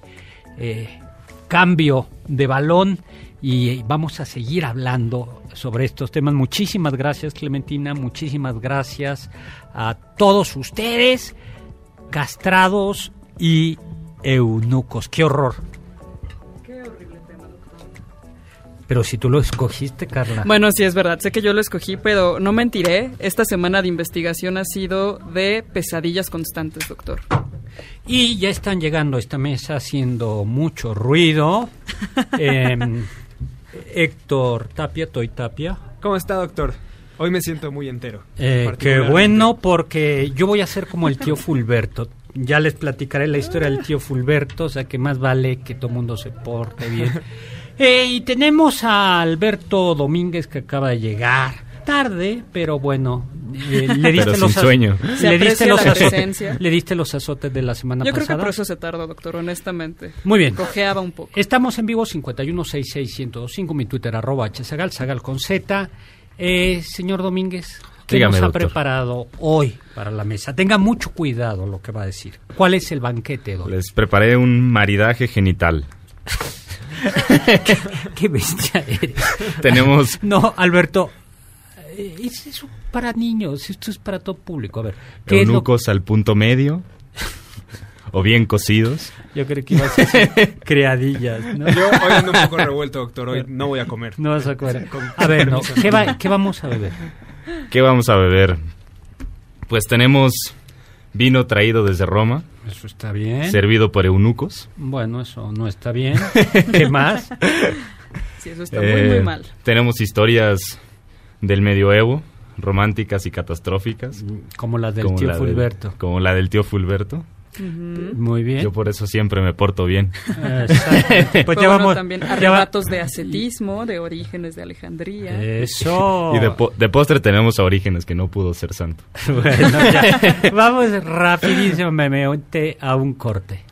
cambio de balón y vamos a seguir hablando sobre estos temas. Muchísimas gracias, Clementina, muchísimas gracias a todos ustedes, castrados y eunucos. ¡Qué horror! Qué horrible tema, doctor. Pero si tú lo escogiste, Carla. Bueno, sí, es verdad, sé que yo lo escogí, pero no mentiré, esta semana de investigación ha sido de pesadillas constantes, doctor. Y ya están llegando a esta mesa haciendo mucho ruido. Héctor Tapia, Toy Tapia. ¿Cómo está, doctor? Hoy me siento muy entero. Qué bueno, porque yo voy a ser como el tío Fulberto. ya les platicaré la historia del tío Fulberto, o sea que más vale que todo mundo se porte bien. Y tenemos a Alberto Domínguez que acaba de llegar. Tarde, pero bueno, le diste pero sin sueño. Le diste los azotes de la semana pasada. Yo creo que por eso se tardó, doctor, honestamente. Muy bien. Cojeaba un poco. Estamos en vivo 51661025, mi Twitter @hsagal, Sagal con Z. Señor Domínguez, ¿qué Dígame, nos ha doctor. preparado hoy para la mesa? Tenga mucho cuidado lo que va a decir. ¿Cuál es el banquete, doctor? Les preparé un maridaje genital. ¿Qué bestia eres? Tenemos... No, Alberto... Es eso para niños, esto es para todo público. A ver, ¿qué eunucos al punto medio o bien cocidos? Yo creo que ibas a hacer creadillas, ¿no? Yo hoy ando un poco revuelto, doctor. Hoy no voy a comer. No vas a comer. A ver, no. ¿Qué vamos a beber? ¿Qué vamos a beber? Pues tenemos vino traído desde Roma. Eso está bien. Servido por eunucos. Bueno, eso no está bien. ¿Qué más? Sí, eso está muy mal. Tenemos historias del medioevo, románticas y catastróficas. Como la del tío Fulberto. Como la del tío Fulberto. Muy bien. Yo por eso siempre me porto bien. Pues ya vamos. También arrebatos de ascetismo, de Orígenes de Alejandría. Eso. Y de postre tenemos a Orígenes, que no pudo ser santo. Bueno, ya. Vamos rapidísimo a un corte.